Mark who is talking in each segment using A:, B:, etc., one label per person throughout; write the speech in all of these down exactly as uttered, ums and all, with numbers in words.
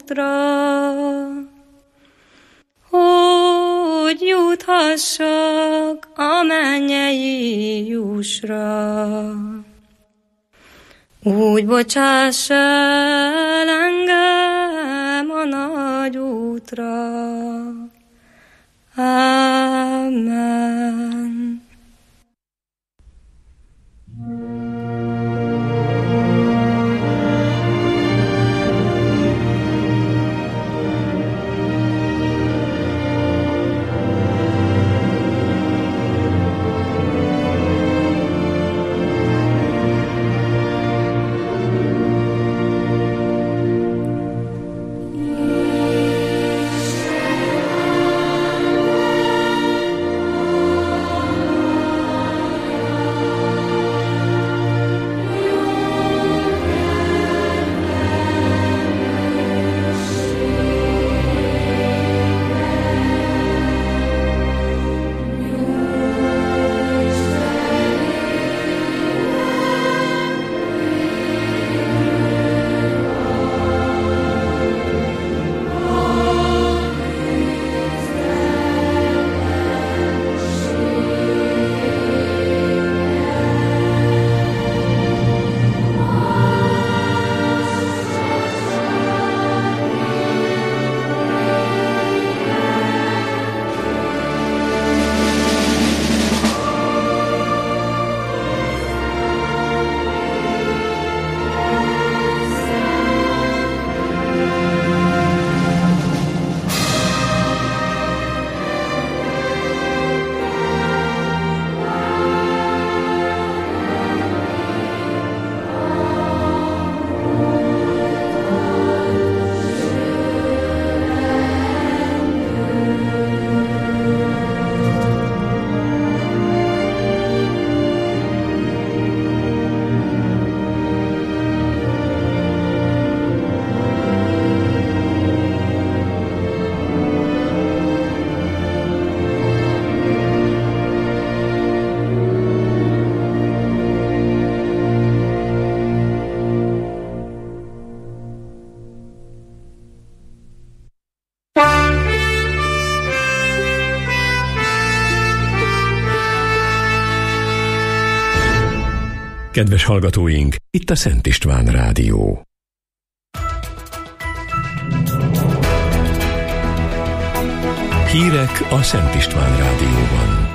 A: útra, hogy juthassak a mennyei jussra. Úgy bocsáss el engem a nagy útra. Amen.
B: Kedves hallgatóink, itt a Szent István Rádió. Hírek a Szent István Rádióban.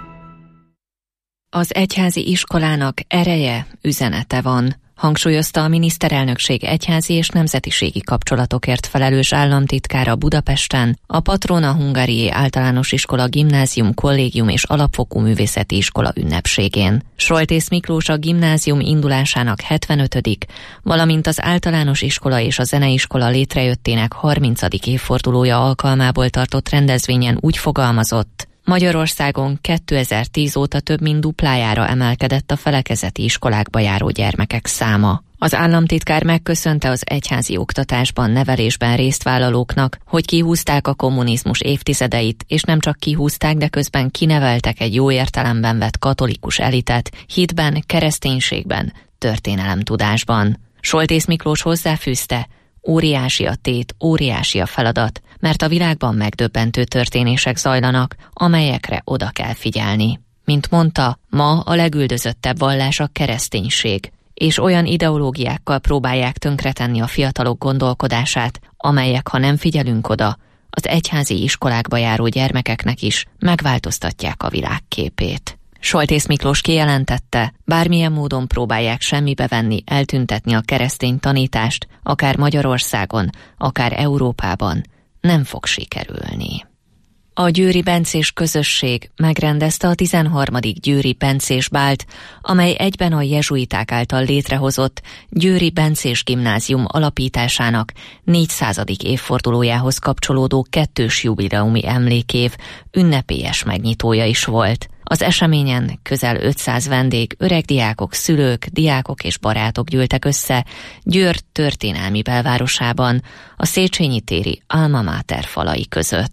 C: Az egyházi iskolának ereje, üzenete van, hangsúlyozta a miniszterelnökség egyházi és nemzetiségi kapcsolatokért felelős államtitkára Budapesten a Patrona Hungarié Általános Iskola Gimnázium, Kollégium és Alapfokú Művészeti Iskola ünnepségén. Soltész Miklós a gimnázium indulásának hetvenötödik, valamint az általános iskola és a zeneiskola létrejöttének harmincadik évfordulója alkalmából tartott rendezvényen úgy fogalmazott: Magyarországon kétezer-tíz óta több mint duplájára emelkedett a felekezeti iskolákba járó gyermekek száma. Az államtitkár megköszönte az egyházi oktatásban, nevelésben résztvállalóknak, hogy kihúzták a kommunizmus évtizedeit, és nem csak kihúzták, de közben kineveltek egy jó értelemben vett katolikus elitet, hitben, kereszténységben, történelemtudásban. Soltész Miklós hozzáfűzte: óriási a tét, óriási a feladat, mert a világban megdöbbentő történések zajlanak, amelyekre oda kell figyelni. Mint mondta, ma a legüldözöttebb vallás a kereszténység, és olyan ideológiákkal próbálják tönkretenni a fiatalok gondolkodását, amelyek, ha nem figyelünk oda, az egyházi iskolákba járó gyermekeknek is megváltoztatják a világképét. Soltész Miklós kijelentette, bármilyen módon próbálják semmibe venni, eltüntetni a keresztény tanítást, akár Magyarországon, akár Európában, nem fog sikerülni. A győri bencés közösség megrendezte a tizenharmadik győri bencés bált, amely egyben a jezsuiták által létrehozott Győri Bencés Gimnázium alapításának négyszázadik évfordulójához kapcsolódó kettős jubileumi emlékév ünnepélyes megnyitója is volt. Az eseményen közel ötszáz vendég, öregdiákok, szülők, diákok és barátok gyűltek össze Győr történelmi belvárosában, a Széchenyi téri Alma Mater falai között.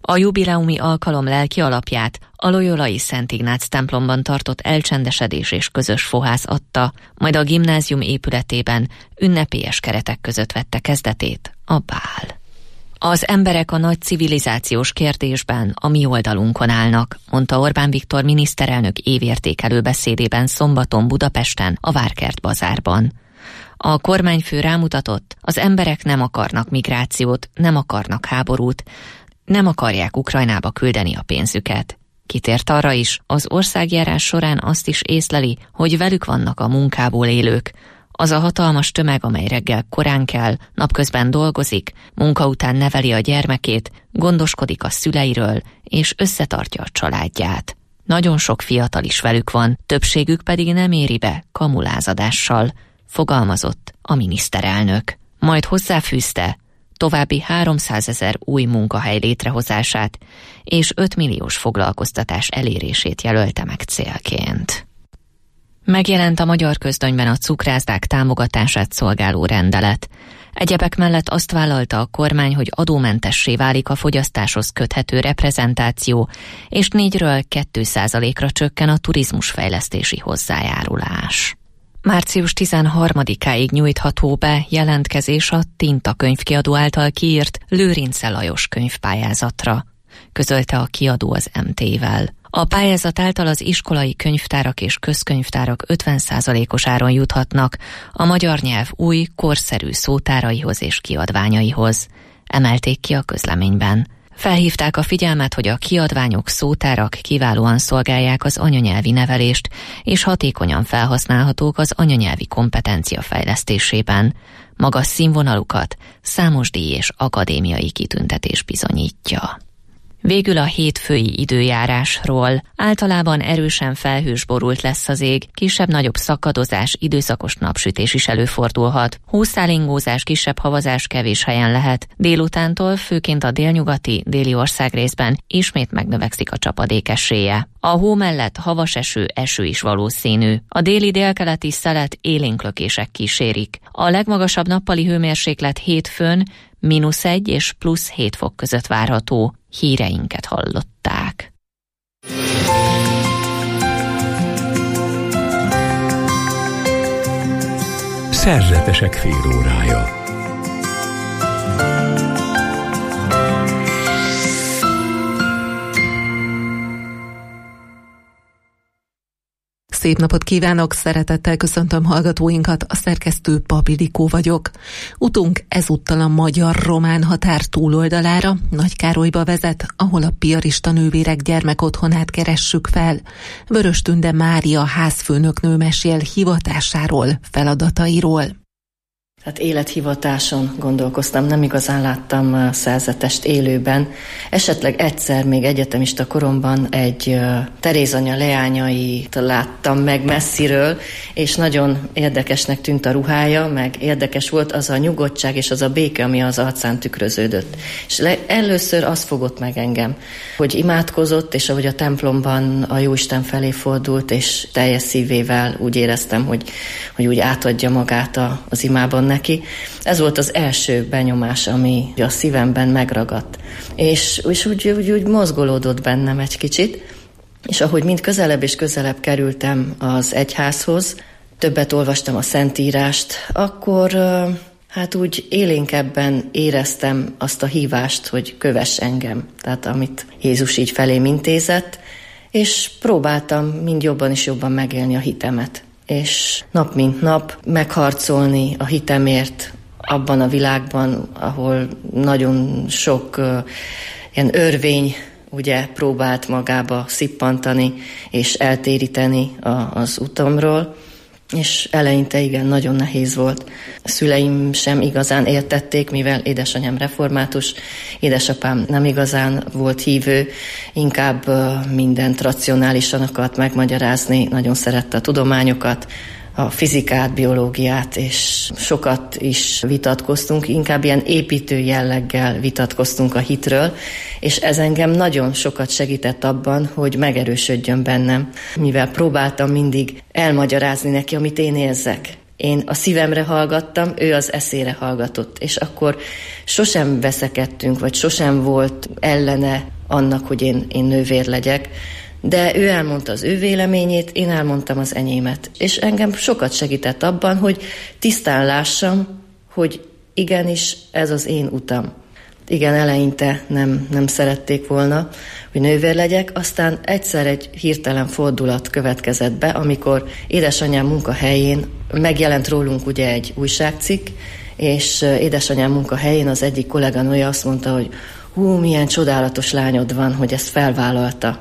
C: A jubileumi alkalom lelki alapját a loyolai Szent Ignác templomban tartott elcsendesedés és közös fohász adta, majd a gimnázium épületében ünnepélyes keretek között vette kezdetét a bál. Az emberek a nagy civilizációs kérdésben a mi oldalunkon állnak, mondta Orbán Viktor miniszterelnök évértékelő beszédében szombaton Budapesten, a Várkert bazárban. A kormányfő rámutatott, az emberek nem akarnak migrációt, nem akarnak háborút, nem akarják Ukrajnába küldeni a pénzüket. Kitért arra is, az országjárás során azt is észleli, hogy velük vannak a munkából élők. Az a hatalmas tömeg, amely reggel korán kell, napközben dolgozik, munka után neveli a gyermekét, gondoskodik a szüleiről, és összetartja a családját. Nagyon sok fiatal is velük van, többségük pedig nem éri be kamulázadással, fogalmazott a miniszterelnök. Majd hozzáfűzte, további háromszázezer új munkahely létrehozását és öt milliós foglalkoztatás elérését jelölte meg célként. Megjelent a Magyar Közlönyben a cukrászdák támogatását szolgáló rendelet. Egyebek mellett azt vállalta a kormány, hogy adómentessé válik a fogyasztáshoz köthető reprezentáció, és négyről két százalékra csökken a turizmusfejlesztési hozzájárulás. Március tizenharmadikáig nyújtható be jelentkezés a Tinta könyvkiadó által kiírt Lőrince Lajos könyvpályázatra, közölte a kiadó az em té-vel. A pályázat által az iskolai könyvtárak és közkönyvtárak ötven százalékos áron juthatnak a magyar nyelv új, korszerű szótáraihoz és kiadványaihoz, emelték ki a közleményben. Felhívták a figyelmet, hogy a kiadványok, szótárak kiválóan szolgálják az anyanyelvi nevelést, és hatékonyan felhasználhatók az anyanyelvi kompetencia fejlesztésében. Magas színvonalukat számos díj és akadémiai kitüntetés bizonyítja. Végül a hétfői időjárásról. Általában erősen felhős borult lesz az ég, kisebb-nagyobb szakadozás, időszakos napsütés is előfordulhat. Hószálingózás, kisebb havazás kevés helyen lehet. Délutántól főként a délnyugati, déli országrészben ismét megnövekszik a csapadék esélye. A hó mellett havas eső, eső is valószínű. A déli délkeleti szelet élénklökések kísérik. A legmagasabb nappali hőmérséklet hétfőn mínusz egy és plusz hét fok között várható. Híreinket hallották.
B: Szerzetesek félórája.
D: Szép napot kívánok, szeretettel köszöntöm hallgatóinkat, a szerkesztő Pabilikó vagyok. Utunk ezúttal a magyar-román határ túloldalára, Nagykárolyba vezet, ahol a piarista nővérek gyermekotthonát keressük fel. Vörös Tünde Mária házfőnöknő mesél hivatásáról, feladatairól.
E: Hát élethivatáson gondolkoztam, nem igazán láttam szerzetest élőben. Esetleg egyszer még egyetemista koromban egy Terézanya leányait láttam meg messziről, és nagyon érdekesnek tűnt a ruhája, meg érdekes volt az a nyugodtság és az a béke, ami az arcán tükröződött. És le, először az fogott meg engem, hogy imádkozott, és ahogy a templomban a Jóisten felé fordult, és teljes szívével úgy éreztem, hogy, hogy úgy átadja magát a, az imában neki. Ez volt az első benyomás, ami a szívemben megragadt. És, és úgy, úgy, úgy mozgolódott bennem egy kicsit, és ahogy mind közelebb és közelebb kerültem az egyházhoz, többet olvastam a Szentírást, akkor hát úgy élénkebben éreztem azt a hívást, hogy kövess engem, tehát amit Jézus így felém intézett, és próbáltam mind jobban és jobban megélni a hitemet. És nap mint nap megharcolni a hitemért abban a világban, ahol nagyon sok uh, ilyen örvény ugye próbált magába szippantani és eltéríteni a, az utamról. És eleinte igen, nagyon nehéz volt. A szüleim sem igazán értették, mivel édesanyám református, édesapám nem igazán volt hívő, inkább mindent racionálisan akart megmagyarázni, nagyon szerette a tudományokat, a fizikát, biológiát, és sokat is vitatkoztunk, inkább ilyen építő jelleggel vitatkoztunk a hitről, és ez engem nagyon sokat segített abban, hogy megerősödjön bennem, mivel próbáltam mindig elmagyarázni neki, amit én érzek. Én a szívemre hallgattam, ő az eszére hallgatott, és akkor sosem veszekedtünk, vagy sosem volt ellene annak, hogy én, én nővér legyek, de ő elmondta az ő véleményét, én elmondtam az enyémet. És engem sokat segített abban, hogy tisztán lássam, hogy igenis ez az én utam. Igen, eleinte nem, nem szerették volna, hogy nővér legyek, aztán egyszer egy hirtelen fordulat következett be, amikor édesanyám munkahelyén megjelent rólunk ugye egy újságcikk, és édesanyám munkahelyén az egyik kolléganője azt mondta, hogy hú, milyen csodálatos lányod van, hogy ezt felvállalta,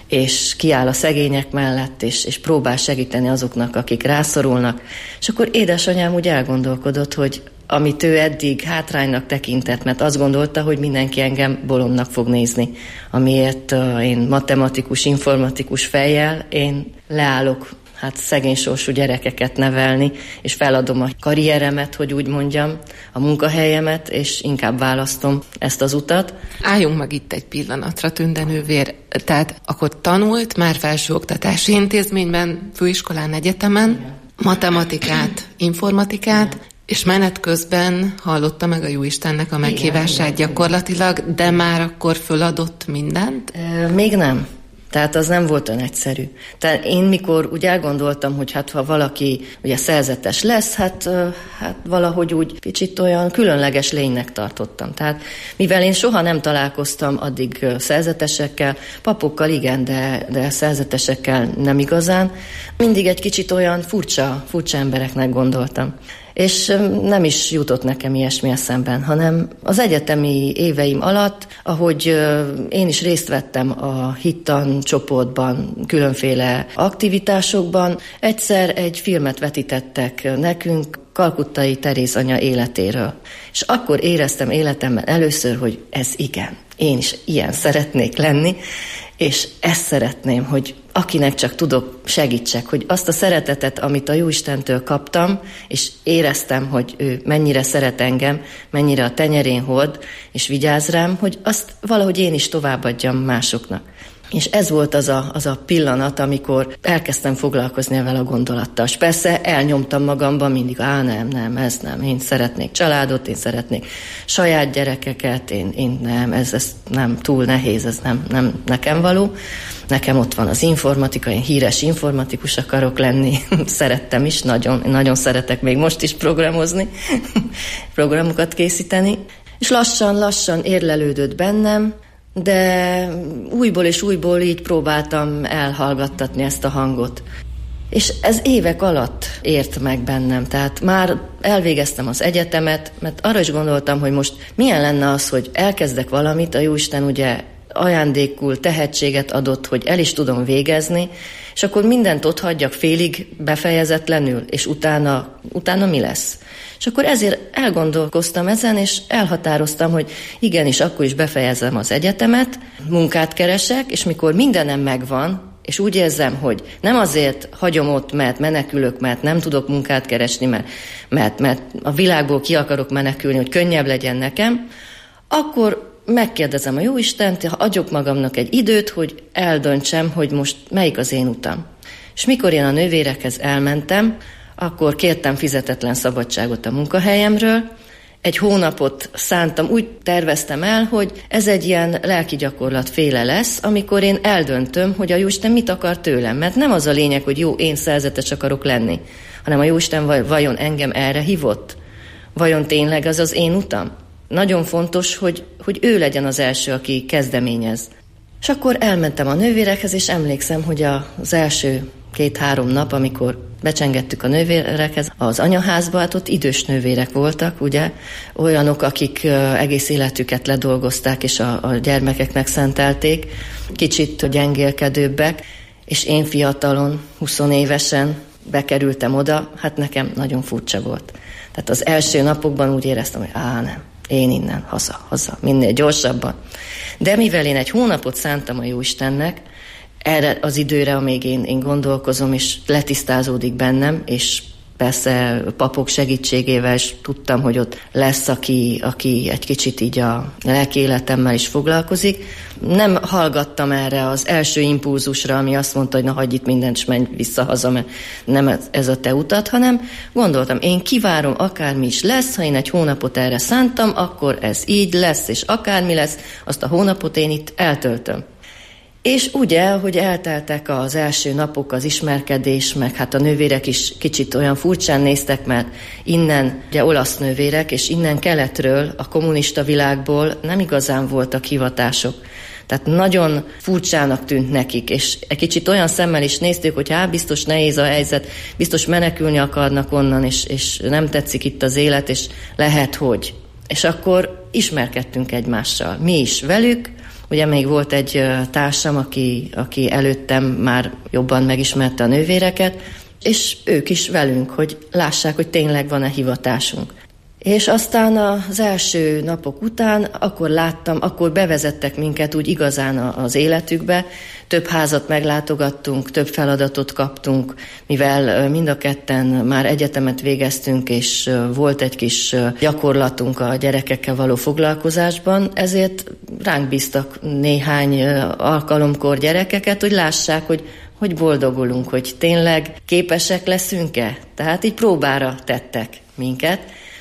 E: és kiáll a szegények mellett, és, és próbál segíteni azoknak, akik rászorulnak. És akkor édesanyám úgy elgondolkodott, hogy amit ő eddig hátránynak tekintett, mert azt gondolta, hogy mindenki engem bolondnak fog nézni, amiért uh, én matematikus, informatikus fejjel, én leállok hát szegény sorsú gyerekeket nevelni, és feladom a karrieremet, hogy úgy mondjam, a munkahelyemet, és inkább választom ezt az utat.
D: Álljunk meg itt egy pillanatra, Tünde nővér. Tehát akkor tanult már felsőoktatási intézményben, főiskolán, egyetemen, igen, matematikát, informatikát, igen, és menet közben hallotta meg a Jóistennek a meghívását, igen, gyakorlatilag, igen, de már akkor föladott mindent?
E: E, még nem. Tehát az nem volt olyan egyszerű. Tehát én mikor úgy elgondoltam, hogy hát ha valaki ugye szerzetes lesz, hát, hát valahogy úgy kicsit olyan különleges lénynek tartottam. Tehát mivel én soha nem találkoztam addig szerzetesekkel, papokkal igen, de, de szerzetesekkel nem igazán, mindig egy kicsit olyan furcsa, furcsa embereknek gondoltam. És nem is jutott nekem ilyesmi eszemben, hanem az egyetemi éveim alatt, ahogy én is részt vettem a hittan csoportban, különféle aktivitásokban, egyszer egy filmet vetítettek nekünk Kalkuttai Teréz anya életéről. És akkor éreztem életemben először, hogy ez igen, én is ilyen szeretnék lenni, és ezt szeretném, hogy akinek csak tudok, segítsek, hogy azt a szeretetet, amit a Jóistentől kaptam, és éreztem, hogy ő mennyire szeret engem, mennyire a tenyerén hord, és vigyáz rám, hogy azt valahogy én is továbbadjam másoknak. És ez volt az a, az a pillanat, amikor elkezdtem foglalkozni ezzel a gondolattal. És persze elnyomtam magamban mindig, á nem, nem, ez nem, én szeretnék családot, én szeretnék saját gyerekeket, én, én nem, ez, ez nem túl nehéz, ez nem, nem nekem való. Nekem ott van az informatika, én híres informatikus akarok lenni, szerettem is, nagyon, nagyon szeretek még most is programozni, programokat készíteni. És lassan-lassan érlelődött bennem, de újból és újból így próbáltam elhallgattatni ezt a hangot. És ez évek alatt ért meg bennem, tehát már elvégeztem az egyetemet, mert arra is gondoltam, hogy most milyen lenne az, hogy elkezdek valamit, a Jóisten ugye ajándékul tehetséget adott, hogy el is tudom végezni, és akkor mindent ott hagyjak félig befejezetlenül, és utána, utána mi lesz? És akkor ezért elgondolkoztam ezen, és elhatároztam, hogy igenis, akkor is befejezem az egyetemet, munkát keresek, és mikor mindenem megvan, és úgy érzem, hogy nem azért hagyom ott, mert menekülök, mert nem tudok munkát keresni, mert, mert, mert a világból ki akarok menekülni, hogy könnyebb legyen nekem, akkor megkérdezem a Jóistent, ha adjuk magamnak egy időt, hogy eldöntsem, hogy most melyik az én utam. És mikor én a nővérekhez elmentem, akkor kértem fizetetlen szabadságot a munkahelyemről, egy hónapot szántam, úgy terveztem el, hogy ez egy ilyen lelki gyakorlat féle lesz, amikor én eldöntöm, hogy a Jóisten mit akar tőlem. Mert nem az a lényeg, hogy jó, én szerzetes akarok lenni, hanem a Jóisten vajon engem erre hívott? Vajon tényleg az az én utam? Nagyon fontos, hogy, hogy ő legyen az első, aki kezdeményez. És akkor elmentem a nővérekhez, és emlékszem, hogy az első két-három nap, amikor becsengettük a nővérekhez az anyaházba, hát ott idős nővérek voltak, ugye, olyanok, akik egész életüket ledolgozták, és a, a gyermekeknek szentelték, kicsit gyengélkedőbbek, és én fiatalon, huszonévesen bekerültem oda, hát nekem nagyon furcsa volt. Tehát az első napokban úgy éreztem, hogy á, nem, én innen, haza, haza, minél gyorsabban. De mivel én egy hónapot szántam a Jóistennek, erre az időre, amíg én, én gondolkozom, és letisztázódik bennem, és persze papok segítségével is tudtam, hogy ott lesz, aki, aki egy kicsit így a lelki életemmel is foglalkozik. Nem hallgattam erre az első impulzusra, ami azt mondta, hogy na hagyj itt mindent, és menj vissza haza, mert nem ez a te utat, hanem gondoltam, én kivárom, akármi is lesz, ha én egy hónapot erre szántam, akkor ez így lesz, és akármi lesz, azt a hónapot én itt eltöltöm. És ugye, hogy elteltek az első napok, az ismerkedés, meg hát a nővérek is kicsit olyan furcsán néztek, mert innen, ugye olasz nővérek, és innen keletről, a kommunista világból nem igazán voltak hivatások. Tehát nagyon furcsának tűnt nekik, és egy kicsit olyan szemmel is néztük, hogy hát biztos nehéz a helyzet, biztos menekülni akarnak onnan, és, és nem tetszik itt az élet, és lehet, hogy. És akkor ismerkedtünk egymással. Mi is velük. Ugye még volt egy társam, aki, aki előttem már jobban megismerte a nővéreket, és ők is velünk, hogy lássák, hogy tényleg van-e hivatásunk. És aztán az első napok után akkor láttam, akkor bevezettek minket úgy igazán az életükbe, több házat meglátogattunk, több feladatot kaptunk, mivel mind a ketten már egyetemet végeztünk, és volt egy kis gyakorlatunk a gyerekekkel való foglalkozásban, ezért ránk bíztak néhány alkalomkor gyerekeket, hogy lássák, hogy hogy boldogulunk, hogy tényleg képesek leszünk-e. Tehát így próbára tettek minket.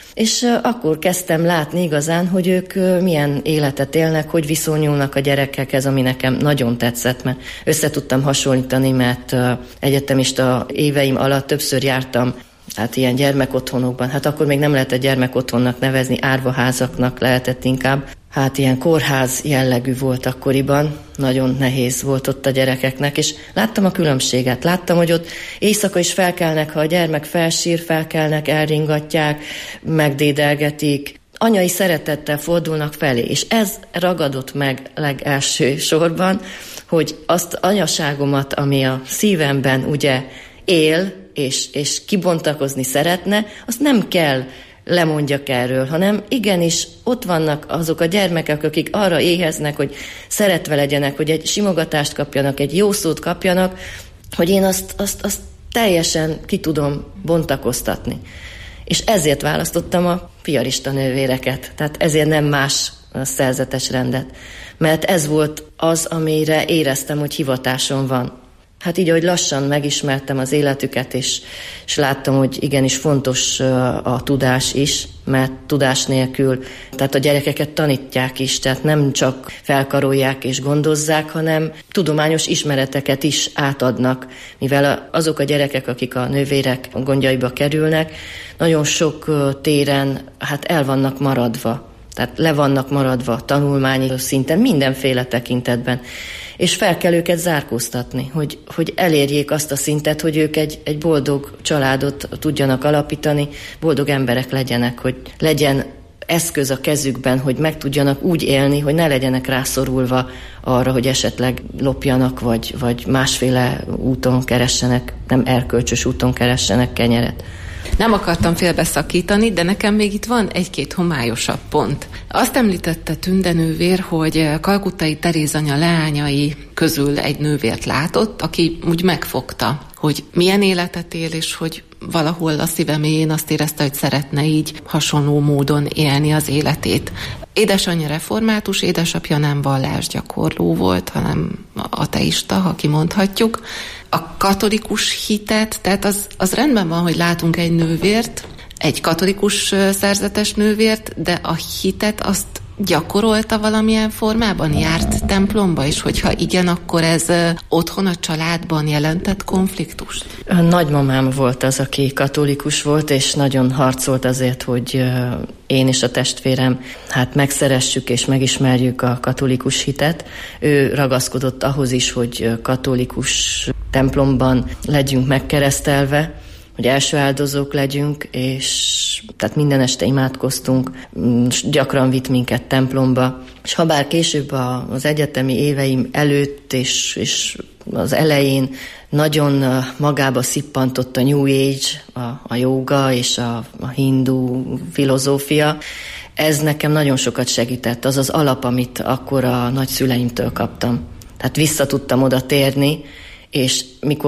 E: És akkor kezdtem látni igazán, hogy ők milyen életet élnek, hogy viszonyulnak a gyerekekhez, ami nekem nagyon tetszett, mert össze tudtam hasonlítani, mert egyetemista éveim alatt többször jártam hát ilyen gyermekotthonokban. Hát akkor még nem lehetett gyermekotthonnak nevezni, árvaházaknak lehetett inkább. Hát ilyen kórház jellegű volt akkoriban, nagyon nehéz volt ott a gyerekeknek, és láttam a különbséget. Láttam, hogy ott éjszaka is felkelnek, ha a gyermek felsír, felkelnek, elringatják, megdédelgetik. Anyai szeretettel fordulnak felé, és ez ragadott meg legelső sorban, hogy azt anyaságomat, ami a szívemben ugye él, és, és kibontakozni szeretne, azt nem kell lemondjak erről, hanem igenis ott vannak azok a gyermekek, akik arra éheznek, hogy szeretve legyenek, hogy egy simogatást kapjanak, egy jó szót kapjanak, hogy én azt, azt, azt teljesen ki tudom bontakoztatni. És ezért választottam a piarista nővéreket, tehát ezért nem más szerzetes rendet, mert ez volt az, amire éreztem, hogy hivatásom van. Hát így, ahogy lassan megismertem az életüket, és, és láttam, hogy igenis fontos a tudás is, mert tudás nélkül, tehát a gyerekeket tanítják is, tehát nem csak felkarolják és gondozzák, hanem tudományos ismereteket is átadnak, mivel azok a gyerekek, akik a nővérek gondjaiba kerülnek, nagyon sok téren hát el vannak maradva. Tehát le vannak maradva tanulmányi szinten, mindenféle tekintetben. És fel kell őket zárkóztatni, hogy, hogy elérjék azt a szintet, hogy ők egy, egy boldog családot tudjanak alapítani, boldog emberek legyenek, hogy legyen eszköz a kezükben, hogy meg tudjanak úgy élni, hogy ne legyenek rászorulva arra, hogy esetleg lopjanak, vagy, vagy másféle úton keressenek, nem erkölcsös úton keressenek kenyeret.
D: Nem akartam félbeszakítani, de nekem még itt van egy-két homályosabb pont. Azt említette Tünde nővér, hogy kalkuttai Terézanya leányai közül egy nővért látott, aki úgy megfogta, hogy milyen életet él, és hogy valahol a szíve mélyén azt érezte, hogy szeretne így hasonló módon élni az életét. Édesanyja református, édesapja nem vallásgyakorló volt, hanem ateista, ha kimondhatjuk. A katolikus hitet, tehát az, az rendben van, hogy látunk egy nővért, egy katolikus szerzetes nővért, de a hitet azt gyakorolta valamilyen formában? Járt templomba? És hogyha igen, akkor ez otthon a családban jelentett konfliktust?
E: A nagymamám volt az, aki katolikus volt, és nagyon harcolt azért, hogy én és a testvérem hát megszeressük és megismerjük a katolikus hitet. Ő ragaszkodott ahhoz is, hogy katolikus templomban legyünk megkeresztelve, hogy első áldozók legyünk, és tehát minden este imádkoztunk, gyakran vitt minket templomba, és ha bár később az egyetemi éveim előtt és, és az elején nagyon magába szippantott a New Age, a, a jóga és a, a hindu filozófia, ez nekem nagyon sokat segített, az az alap, amit akkor a nagyszüleimtől kaptam. Tehát vissza tudtam oda térni, és mikor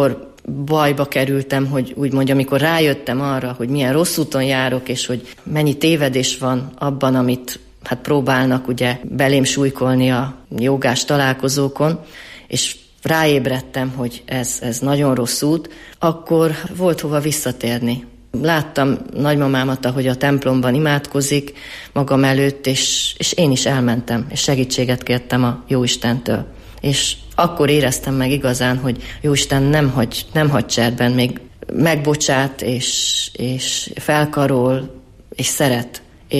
E: bajba kerültem, hogy úgy mondjam, amikor rájöttem arra, hogy milyen rossz úton járok, és hogy mennyi tévedés van abban, amit hát próbálnak ugye belém súlykolni a jogás találkozókon, és ráébredtem, hogy ez, ez nagyon rossz út, akkor volt hova visszatérni. Láttam nagymamámat, ahogy a templomban imádkozik magam előtt, és, és én is elmentem, és segítséget kértem a Jóistentől. És akkor éreztem meg igazán, hogy Jóisten nem hagy, nem hagy cserben, még megbocsát, és, és felkarol, és szeret.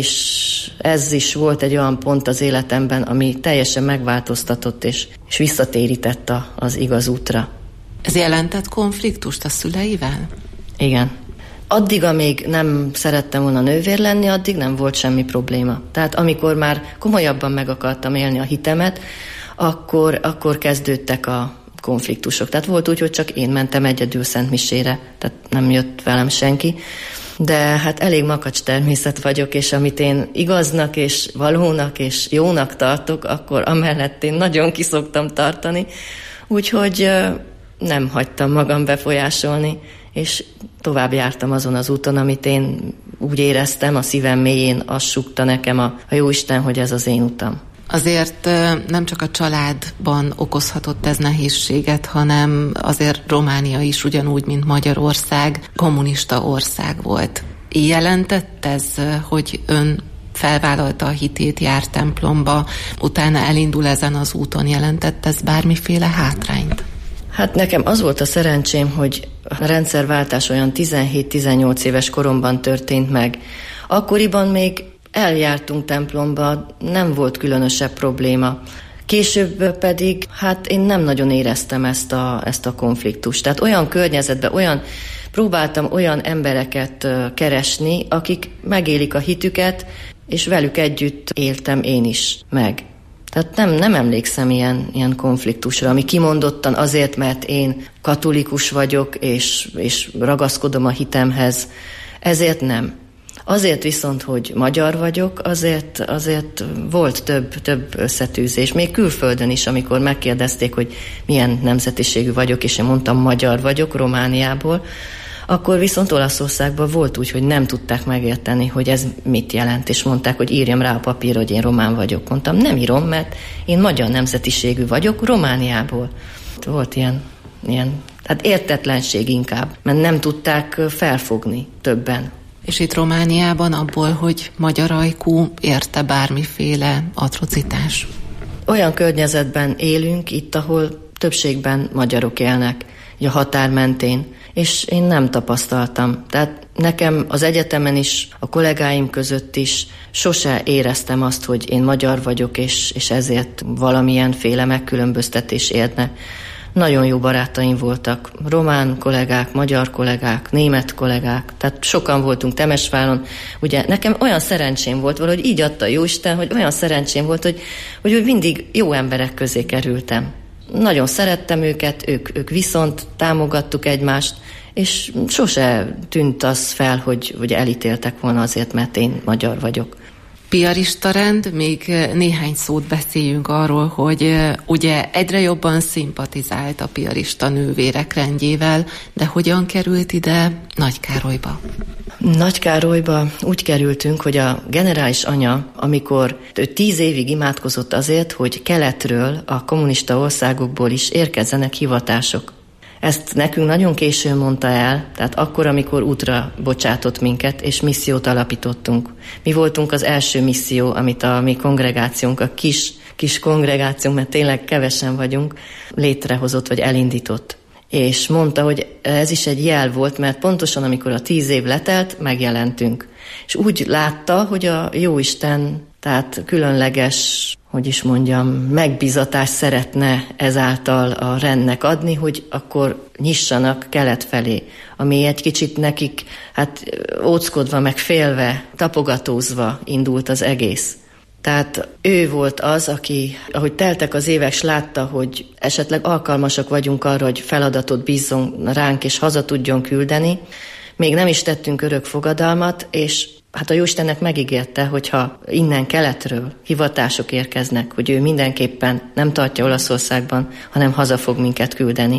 E: És ez is volt egy olyan pont az életemben, ami teljesen megváltoztatott, és, és visszatérített a, az igaz útra.
D: Ez jelentett konfliktust a szüleivel?
E: Igen. Addig, amíg nem szerettem volna nővér lenni, addig nem volt semmi probléma. Tehát amikor már komolyabban meg akartam élni a hitemet, akkor, akkor kezdődtek a konfliktusok. Tehát volt úgy, hogy csak én mentem egyedül szentmisére, tehát nem jött velem senki. De hát elég makacs természet vagyok, és amit én igaznak és valónak és jónak tartok, akkor amellett én nagyon kiszoktam tartani. Úgyhogy nem hagytam magam befolyásolni, és tovább jártam azon az úton, amit én úgy éreztem, a szívem mélyén azt súgta nekem a, a Jóisten, hogy ez az én utam.
D: Azért nem csak a családban okozhatott ez nehézséget, hanem azért Románia is ugyanúgy, mint Magyarország, kommunista ország volt. Jelentett ez, hogy ön felvállalta a hitét, járt templomba, utána elindul ezen az úton, jelentett ez bármiféle hátrányt?
E: Hát nekem az volt a szerencsém, hogy a rendszerváltás olyan tizenhét-tizennyolc éves koromban történt meg. Akkoriban még eljártunk templomba, nem volt különösebb probléma. Később pedig, hát én nem nagyon éreztem ezt a, ezt a konfliktust. Tehát olyan környezetben, olyan, próbáltam olyan embereket keresni, akik megélik a hitüket, és velük együtt éltem én is meg. Tehát nem, nem emlékszem ilyen, ilyen konfliktusra, ami kimondottan azért, mert én katolikus vagyok, és, és ragaszkodom a hitemhez. Ezért nem. Azért viszont, hogy magyar vagyok, azért, azért volt több, több összetűzés. Még külföldön is, amikor megkérdezték, hogy milyen nemzetiségű vagyok, és én mondtam, magyar vagyok, Romániából, akkor viszont Olaszországban volt úgy, hogy nem tudták megérteni, hogy ez mit jelent, és mondták, hogy írjam rá a papírra, hogy én román vagyok. Mondtam, nem írom, mert én magyar nemzetiségű vagyok, Romániából. Volt ilyen, ilyen hát értetlenség inkább, mert nem tudták felfogni többen.
D: És itt Romániában abból, hogy magyar ajkú, érte bármiféle atrocitás?
E: Olyan környezetben élünk itt, ahol többségben magyarok élnek, a határ mentén, és én nem tapasztaltam. Tehát nekem az egyetemen is, a kollégáim között is sose éreztem azt, hogy én magyar vagyok, és, és ezért valamilyen féle megkülönböztetés érne. Nagyon jó barátaim voltak, román kollégák, magyar kollégák, német kollégák, tehát sokan voltunk Temesváron. Ugye nekem olyan szerencsém volt, valahogy így adta Jóisten, hogy olyan szerencsém volt, hogy, hogy mindig jó emberek közé kerültem. Nagyon szerettem őket, ők, ők viszont támogattuk egymást, és sose tűnt az fel, hogy, hogy elítéltek volna azért, mert én magyar vagyok.
D: Piarista rend, még néhány szót beszéljünk arról, hogy ugye egyre jobban szimpatizált a piarista nővérek rendjével, de hogyan került ide Nagykárolyba?
E: Nagykárolyba úgy kerültünk, hogy a generális anya, amikor ő tíz évig imádkozott azért, hogy keletről, a kommunista országokból is érkezzenek hivatások. Ezt nekünk nagyon későn mondta el, tehát akkor, amikor útra bocsátott minket, és missziót alapítottunk. Mi voltunk az első misszió, amit a mi kongregációnk, a kis, kis kongregációnk, mert tényleg kevesen vagyunk, létrehozott vagy elindított. És mondta, hogy ez is egy jel volt, mert pontosan amikor a tíz év letelt, megjelentünk. És úgy látta, hogy a Jóisten, tehát különleges, hogy is mondjam, megbízatást szeretne ezáltal a rendnek adni, hogy akkor nyissanak kelet felé, ami egy kicsit nekik, hát óckodva, meg félve, tapogatózva indult az egész. Tehát ő volt az, aki, ahogy teltek az évek, s látta, hogy esetleg alkalmasak vagyunk arra, hogy feladatot bízzon ránk, és haza tudjon küldeni. Még nem is tettünk örök fogadalmat, és hát a Jóistennek megígérte, hogyha innen keletről hivatások érkeznek, hogy ő mindenképpen nem tartja Olaszországban, hanem haza fog minket küldeni.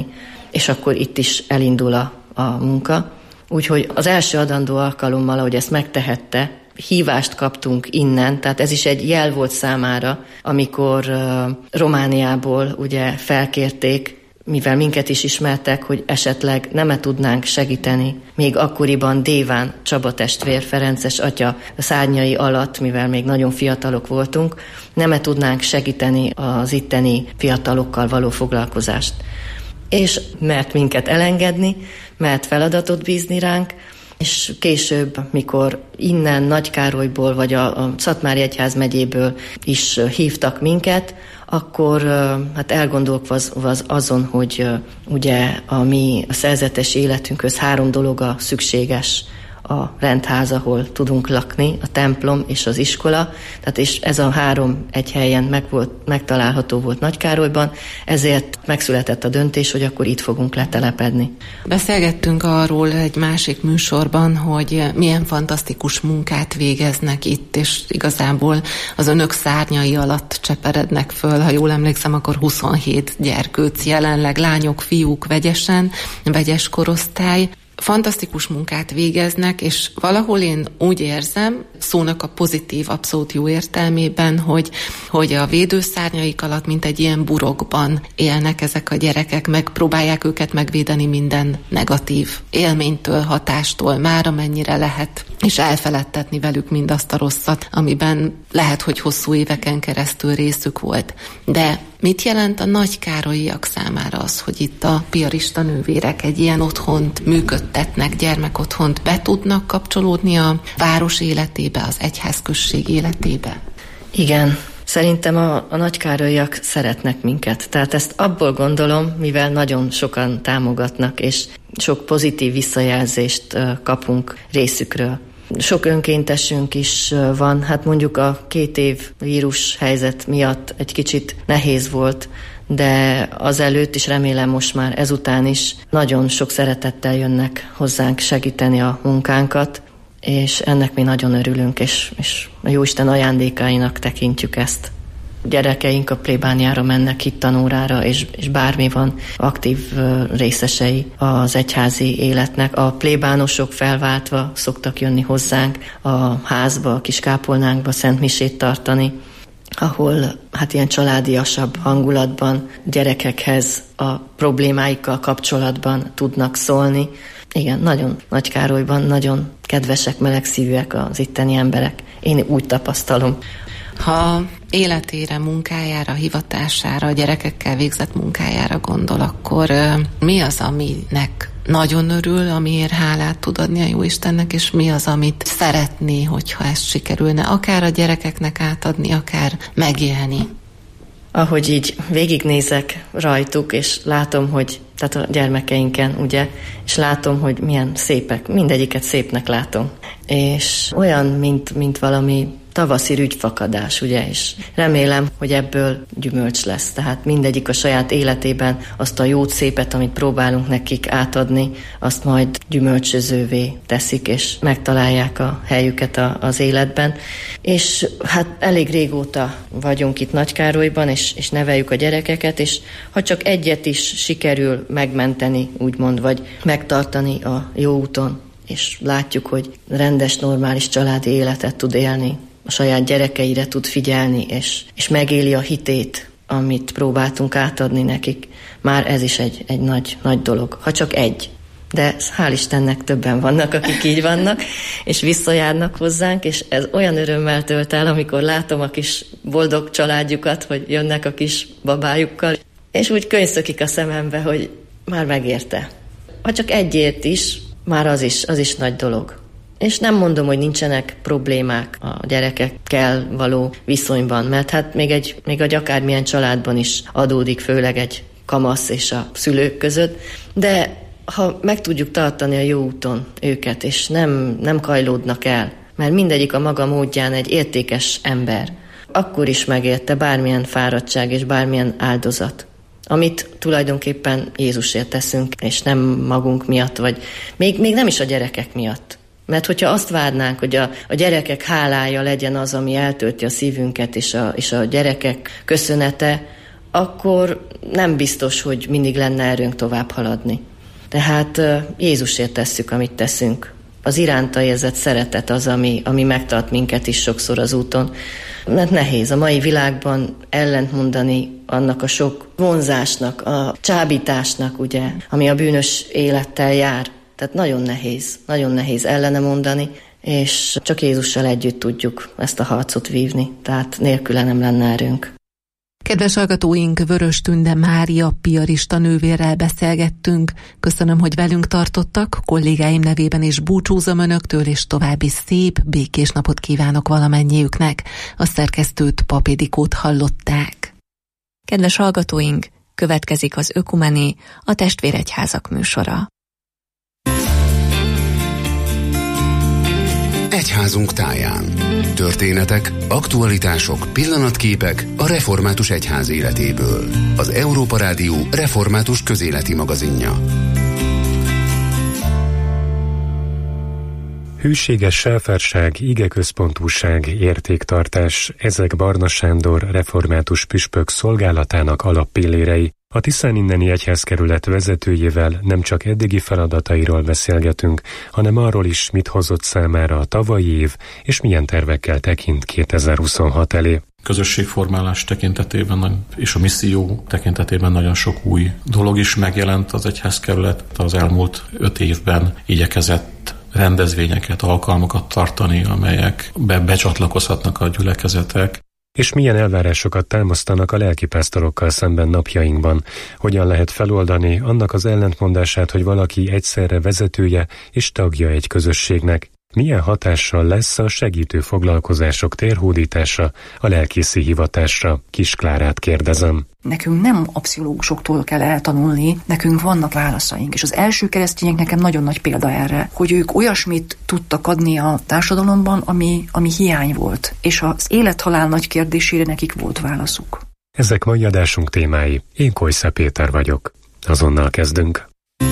E: és akkor itt is elindul a, a munka. Úgyhogy az első adandó alkalommal, ahogy ezt megtehette, hívást kaptunk innen, tehát ez is egy jel volt számára, amikor uh, Romániából ugye felkérték, mivel minket is ismertek, hogy esetleg nem-e tudnánk segíteni. Még akkoriban Déván Csaba testvér, Ferences atya szárnyai alatt, mivel még nagyon fiatalok voltunk, nem-e tudnánk segíteni az itteni fiatalokkal való foglalkozást. És mert minket elengedni, mert feladatot bízni ránk, és később, mikor innen Nagykárolyból, vagy a, a Szatmári Egyházmegyéből is hívtak minket, akkor hát elgondolkozva azon, hogy ugye a mi a szerzetes életünkhöz három dolog a szükséges: a rendház, ahol tudunk lakni, a templom és az iskola, tehát és ez a három egy helyen meg volt, megtalálható volt Nagykárolyban, ezért megszületett a döntés, hogy akkor itt fogunk letelepedni.
D: Beszélgettünk arról egy másik műsorban, hogy milyen fantasztikus munkát végeznek itt, és igazából az önök szárnyai alatt cseperednek föl, ha jól emlékszem, akkor huszonhét gyerkőc jelenleg, lányok, fiúk vegyesen, vegyes korosztály. Fantasztikus munkát végeznek, és valahol én úgy érzem, szónak a pozitív, abszolút jó értelmében, hogy, hogy a védőszárnyaik alatt, mint egy ilyen burokban élnek ezek a gyerekek, megpróbálják őket megvédeni minden negatív élménytől, hatástól, már amennyire lehet, és elfeledtetni velük mindazt a rosszat, amiben lehet, hogy hosszú éveken keresztül részük volt. De mit jelent a nagykárolyiak számára az, hogy itt a piarista nővérek egy ilyen otthont működtetnek, gyermekotthont, be tudnak kapcsolódni a város életébe, az egyházközség életébe?
E: Igen, szerintem a, a nagykárolyiak szeretnek minket. Tehát ezt abból gondolom, mivel nagyon sokan támogatnak, és sok pozitív visszajelzést kapunk részükről. Sok önkéntesünk is van, hát mondjuk a két év vírus helyzet miatt egy kicsit nehéz volt, de azelőtt is, remélem most már ezután is nagyon sok szeretettel jönnek hozzánk segíteni a munkánkat, és ennek mi nagyon örülünk, és, és a Jóisten ajándékainak tekintjük ezt. Gyerekeink a plébániára mennek hittanórára, és, és bármi van, aktív részesei az egyházi életnek. A plébánosok felváltva szoktak jönni hozzánk a házba, a kis kápolnánkba szentmisét tartani, ahol hát ilyen családiasabb hangulatban gyerekekhez a problémáikkal kapcsolatban tudnak szólni. Igen, nagyon Nagykárolyban nagyon kedvesek, melegszívűek az itteni emberek. Én úgy tapasztalom.
D: Ha életére, munkájára, hivatására, a gyerekekkel végzett munkájára gondol, akkor mi az, aminek nagyon örül, amiért hálát tud adni a Jóistennek, és mi az, amit szeretné, hogyha ezt sikerülne akár a gyerekeknek átadni, akár megélni?
E: Ahogy így végignézek rajtuk, és látom, hogy tehát a gyermekeinken, ugye, és látom, hogy milyen szépek, mindegyiket szépnek látom. És olyan, mint, mint valami tavaszi rügyfakadás, ugye, és remélem, hogy ebből gyümölcs lesz. Tehát mindegyik a saját életében azt a jót, szépet, amit próbálunk nekik átadni, azt majd gyümölcsözővé teszik, és megtalálják a helyüket a, az életben. És hát elég régóta vagyunk itt Nagykárolyban, és, és neveljük a gyerekeket, és ha csak egyet is sikerül megmenteni, úgymond, vagy megtartani a jó úton, és látjuk, hogy rendes, normális családi életet tud élni, a saját gyerekeire tud figyelni, és, és megéli a hitét, amit próbáltunk átadni nekik. Már ez is egy, egy nagy, nagy dolog, ha csak egy. De hál' Istennek többen vannak, akik így vannak, és visszajárnak hozzánk, és ez olyan örömmel tölt el, amikor látom a kis boldog családjukat, hogy jönnek a kis babájukkal, és úgy könyszökik a szemembe, hogy már megérte. Ha csak egyért is, már az is, az is nagy dolog. És nem mondom, hogy nincsenek problémák a gyerekekkel való viszonyban, mert hát még egy, még egy akármilyen családban is adódik, főleg egy kamasz és a szülők között, de ha meg tudjuk tartani a jó úton őket, és nem, nem kajlódnak el, mert mindegyik a maga módján egy értékes ember, akkor is megérte bármilyen fáradtság és bármilyen áldozat, amit tulajdonképpen Jézusért teszünk, és nem magunk miatt, vagy még, még nem is a gyerekek miatt. Mert hogyha azt várnánk, hogy a, a gyerekek hálája legyen az, ami eltölti a szívünket, és a, és a gyerekek köszönete, akkor nem biztos, hogy mindig lenne erőnk tovább haladni. Tehát Jézusért tesszük, amit teszünk. Az iránta érzett szeretet az, ami, ami megtart minket is sokszor az úton. Mert nehéz a mai világban ellentmondani annak a sok vonzásnak, a csábításnak, ugye, ami a bűnös élettel jár. Tehát nagyon nehéz, nagyon nehéz ellene mondani, és csak Jézussal együtt tudjuk ezt a harcot vívni, tehát nélküle nem lenne erőnk.
D: Kedves hallgatóink, Vörös Tünde Mária piarista nővérrel beszélgettünk. Köszönöm, hogy velünk tartottak, kollégáim nevében is búcsúzom önöktől, és további szép, békés napot kívánok valamennyiüknek. A szerkesztőt, Pap Ildikót hallották.
C: Kedves hallgatóink, következik az Ökumené, a Testvéregyházak műsora.
F: Egyházunk táján. Történetek, aktualitások, pillanatképek a református egyház életéből. Az Európa Rádió református közéleti magazinja.
G: Hűséges selfárság, igeközpontúság, értéktartás, ezek Barna Sándor református püspök szolgálatának alappillérei. A Tiszáninneni egyházkerület vezetőjével nem csak eddigi feladatairól beszélgetünk, hanem arról is, mit hozott számára a tavalyi év, és milyen tervekkel tekint kétezer-huszonhat elé.
H: Közösségformálás tekintetében és a misszió tekintetében nagyon sok új dolog is megjelent az egyházkerület. Az elmúlt öt évben igyekezett rendezvényeket, alkalmakat tartani, amelyek be- becsatlakozhatnak a gyülekezetek.
G: És milyen elvárásokat támasztanak a lelkipásztorokkal szemben napjainkban? Hogyan lehet feloldani annak az ellentmondását, hogy valaki egyszerre vezetője és tagja egy közösségnek? Milyen hatással lesz a segítő foglalkozások térhódítása a lelkészi hivatásra? Kis Klárát kérdezem.
I: Nekünk nem a pszichológusoktól kell eltanulni, nekünk vannak válaszaink. És az első keresztények nekem nagyon nagy példa erre, hogy ők olyasmit tudtak adni a társadalomban, ami, ami hiány volt. És az élet-halál nagy kérdésére nekik volt válaszuk.
G: Ezek mai adásunk témái. Én Kojsza Péter vagyok. Azonnal kezdünk.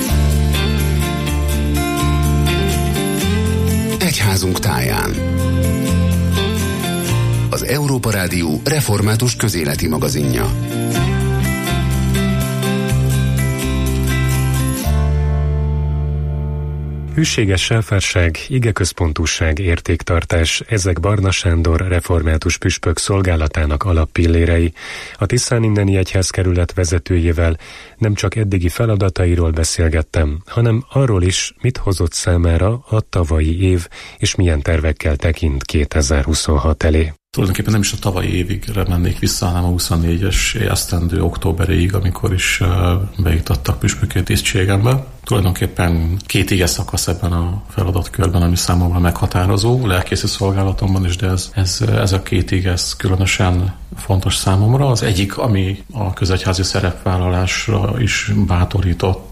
F: Egyházunk táján. Az Európa Rádió református közéleti magazinja.
G: Hűséges selfárság, igeközpontúság, értéktartás, ezek Barna Sándor református püspök szolgálatának alappillérei. A Tiszáninneni egyházkerület vezetőjével nem csak eddigi feladatairól beszélgettem, hanem arról is, mit hozott számára a tavalyi év, és milyen tervekkel tekint kétezer-huszonhat elé.
H: Tulajdonképpen nem is a tavalyi évig mennék vissza, hanem a huszonnégyes esztendő októberéig, amikor is beiktattak püspöki tisztségembe. Tulajdonképpen két ige szakasz ebben a feladatkörben, ami számomra meghatározó, lelkészi szolgálatomban is, de ez, ez, ez a két ige ez különösen fontos számomra. Az egyik, ami a közegyházi szerepvállalásra is bátorított,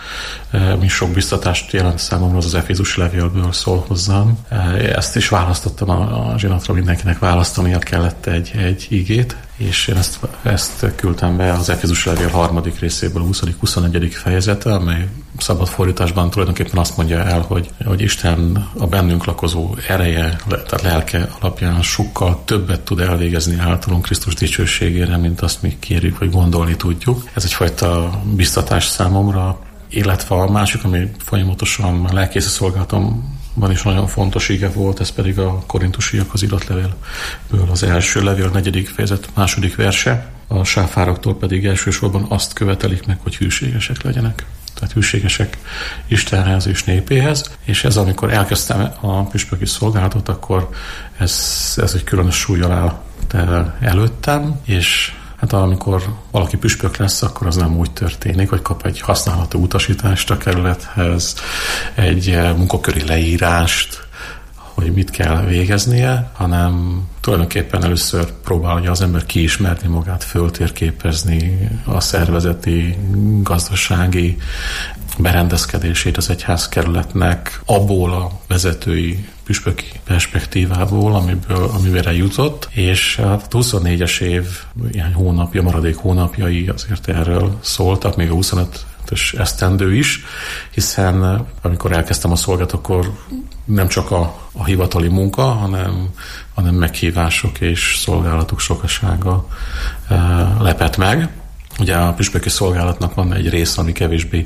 H: mi sok biztatást jelent számomra, az az Efézusi levélből szól hozzám. Ezt is választottam a, a zsinatra, mindenkinek választania kellett egy, egy igét, és én ezt, ezt küldtem be az Efézusi levél harmadik részéből, a huszadik-huszonegyedik fejezete, amely szabad fordításban tulajdonképpen azt mondja el, hogy, hogy Isten a bennünk lakozó ereje, tehát lelke alapján sokkal többet tud elvégezni általunk Krisztus dicsőségére, mint azt mi kérjük, vagy gondolni tudjuk. Ez egyfajta biztatás számomra, illetve a másik, ami folyamatosan a lelkészi szolgálatomban is nagyon fontos ige volt, ez pedig a Korintusiakhoz írott levélből az első levél, negyedik fejezet, második verse. A sáfároktól pedig elsősorban azt követelik meg, hogy hűségesek legyenek. Tehát hűségesek Istenhez és népéhez. És ez, amikor elkezdtem a püspöki szolgálatot, akkor ez, ez egy különös súllyal áll előttem, és hát amikor valaki püspök lesz, akkor az nem úgy történik, hogy kap egy használható utasítást a kerülethez, egy munkaköri leírást, hogy mit kell végeznie, hanem tulajdonképpen először próbálja az ember kiismerni magát, föltérképezni a szervezeti, gazdasági berendezkedését az egyházkerületnek, abból a vezetői püspöki perspektívából, amiből, amire jutott, és hát a huszonnégyes év ilyen hónapja, maradék hónapjai azért erről szóltak, még a huszonötös esztendő is, hiszen amikor elkezdtem a szolgálatot, akkor nem csak a, a hivatali munka, hanem, hanem meghívások és szolgálatok sokasága e, lepett meg, Ugye a püspöki szolgálatnak van egy része, ami kevésbé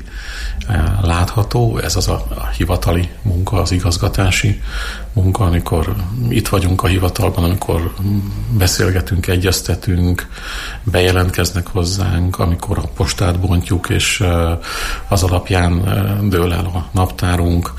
H: látható, ez az a, a hivatali munka, az igazgatási munka, amikor itt vagyunk a hivatalban, amikor beszélgetünk, egyeztetünk, bejelentkeznek hozzánk, amikor a postát bontjuk, és az alapján dől el a naptárunk,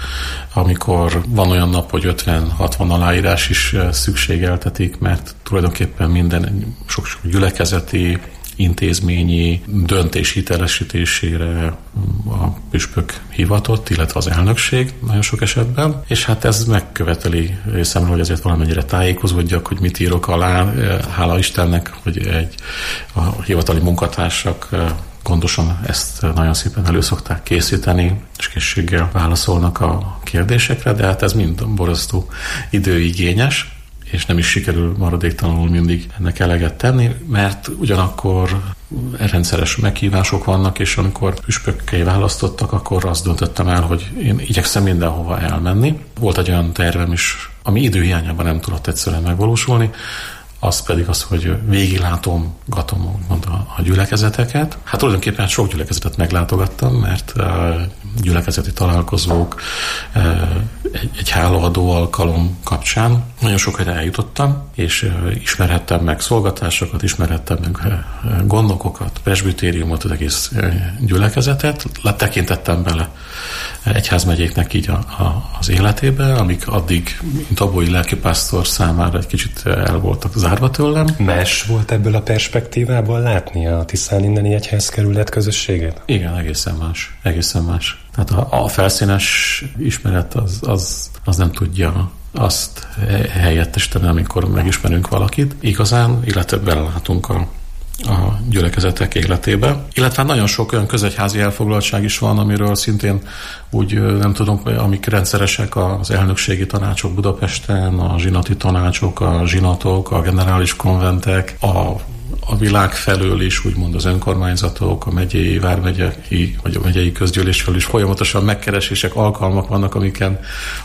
H: amikor van olyan nap, hogy ötven-hatvan aláírás is szükségeltetik, mert tulajdonképpen minden sok-sok gyülekezeti, intézményi döntés hitelesítésére a püspök hivatott, illetve az elnökség nagyon sok esetben, és hát ez megköveteli részemről, hogy ezért valamennyire tájékozódjak, hogy mit írok alá. Hála Istennek, hogy egy, a hivatali munkatársak gondosan ezt nagyon szépen elő szokták készíteni, és készséggel válaszolnak a kérdésekre, de hát ez mind borzasztó időigényes, és nem is sikerül maradéktalanul mindig ennek eleget tenni, mert ugyanakkor rendszeres meghívások vannak, és amikor püspökké választottak, akkor azt döntöttem el, hogy én igyekszem mindenhova elmenni. Volt egy olyan tervem is, ami időhiányában nem tudott egyszerűen megvalósulni, az pedig az, hogy végiglátom, gatom a, a gyülekezeteket. Hát tulajdonképpen sok gyülekezetet meglátogattam, mert uh, gyülekezeti találkozók, uh, egy, egy hálaadó alkalom kapcsán nagyon sok helyre eljutottam, és uh, ismerhettem meg szolgatásokat, ismerhettem meg uh, gondnokokat, presbitériumot, az egész uh, gyülekezetet. Tekintettem bele egyházmegyéknek így a, a, az életébe, amik addig, mint abói lelkipásztor számára egy kicsit el voltak zárva tőlem.
G: Más volt ebből a perspektívából látni a Tiszánindeni egyházkerület közösséget?
H: Igen, egészen más. Egészen más. Tehát a, a felszínes ismeret az, az, az nem tudja azt helyettesíteni, amikor megismerünk valakit. Igazán, illetve belelátunk a a gyülekezetek életébe. Illetve nagyon sok olyan közegyházi elfoglaltság is van, amiről szintén úgy nem tudom, amik rendszeresek az elnökségi tanácsok Budapesten, a zsinati tanácsok, a zsinatok, a generális konventek, a a világ felől is, úgymond az önkormányzatok, a megyei, vármegyei, vagy a megyei közgyűlés felől is folyamatosan megkeresések, alkalmak vannak, amiken,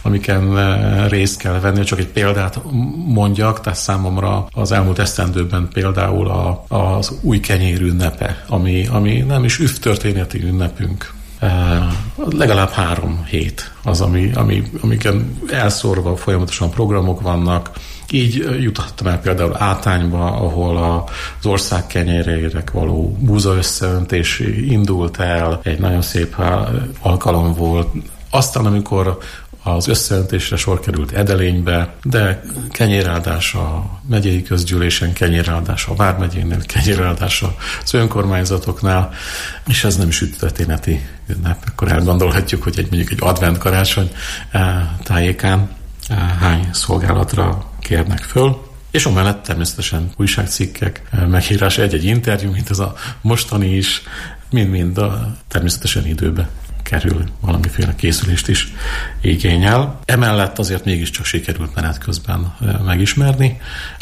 H: amiken részt kell venni. Csak egy példát mondjak, tehát számomra az elmúlt esztendőben például a, az új kenyér ünnepe, ami, ami nem is üvtörténeti ünnepünk. Uh, legalább három hét az, ami, ami, amiken elszórva folyamatosan programok vannak. Így jutottam el például Átányba, ahol az ország kenyérére való búza összeöntés indult el, egy nagyon szép alkalom volt. Aztán, amikor az összeöntésre sor került Edelénybe, de kenyéráldás a megyei közgyűlésen, kenyéráldás a vármegyénél, kenyéráldás az önkormányzatoknál, és ez nem is ügytörténeti ünnep. Akkor elgondolhatjuk, hogy egy, mondjuk egy advent karácsony tájékán hány szolgálatra kérnek föl, és amellett természetesen újságcikkek, megírás, egy-egy interjú, mint ez a mostani is, mind-mind természetesen időbe kerül, valamiféle készülést is igényel. Emellett azért mégiscsak sikerült menet közben megismerni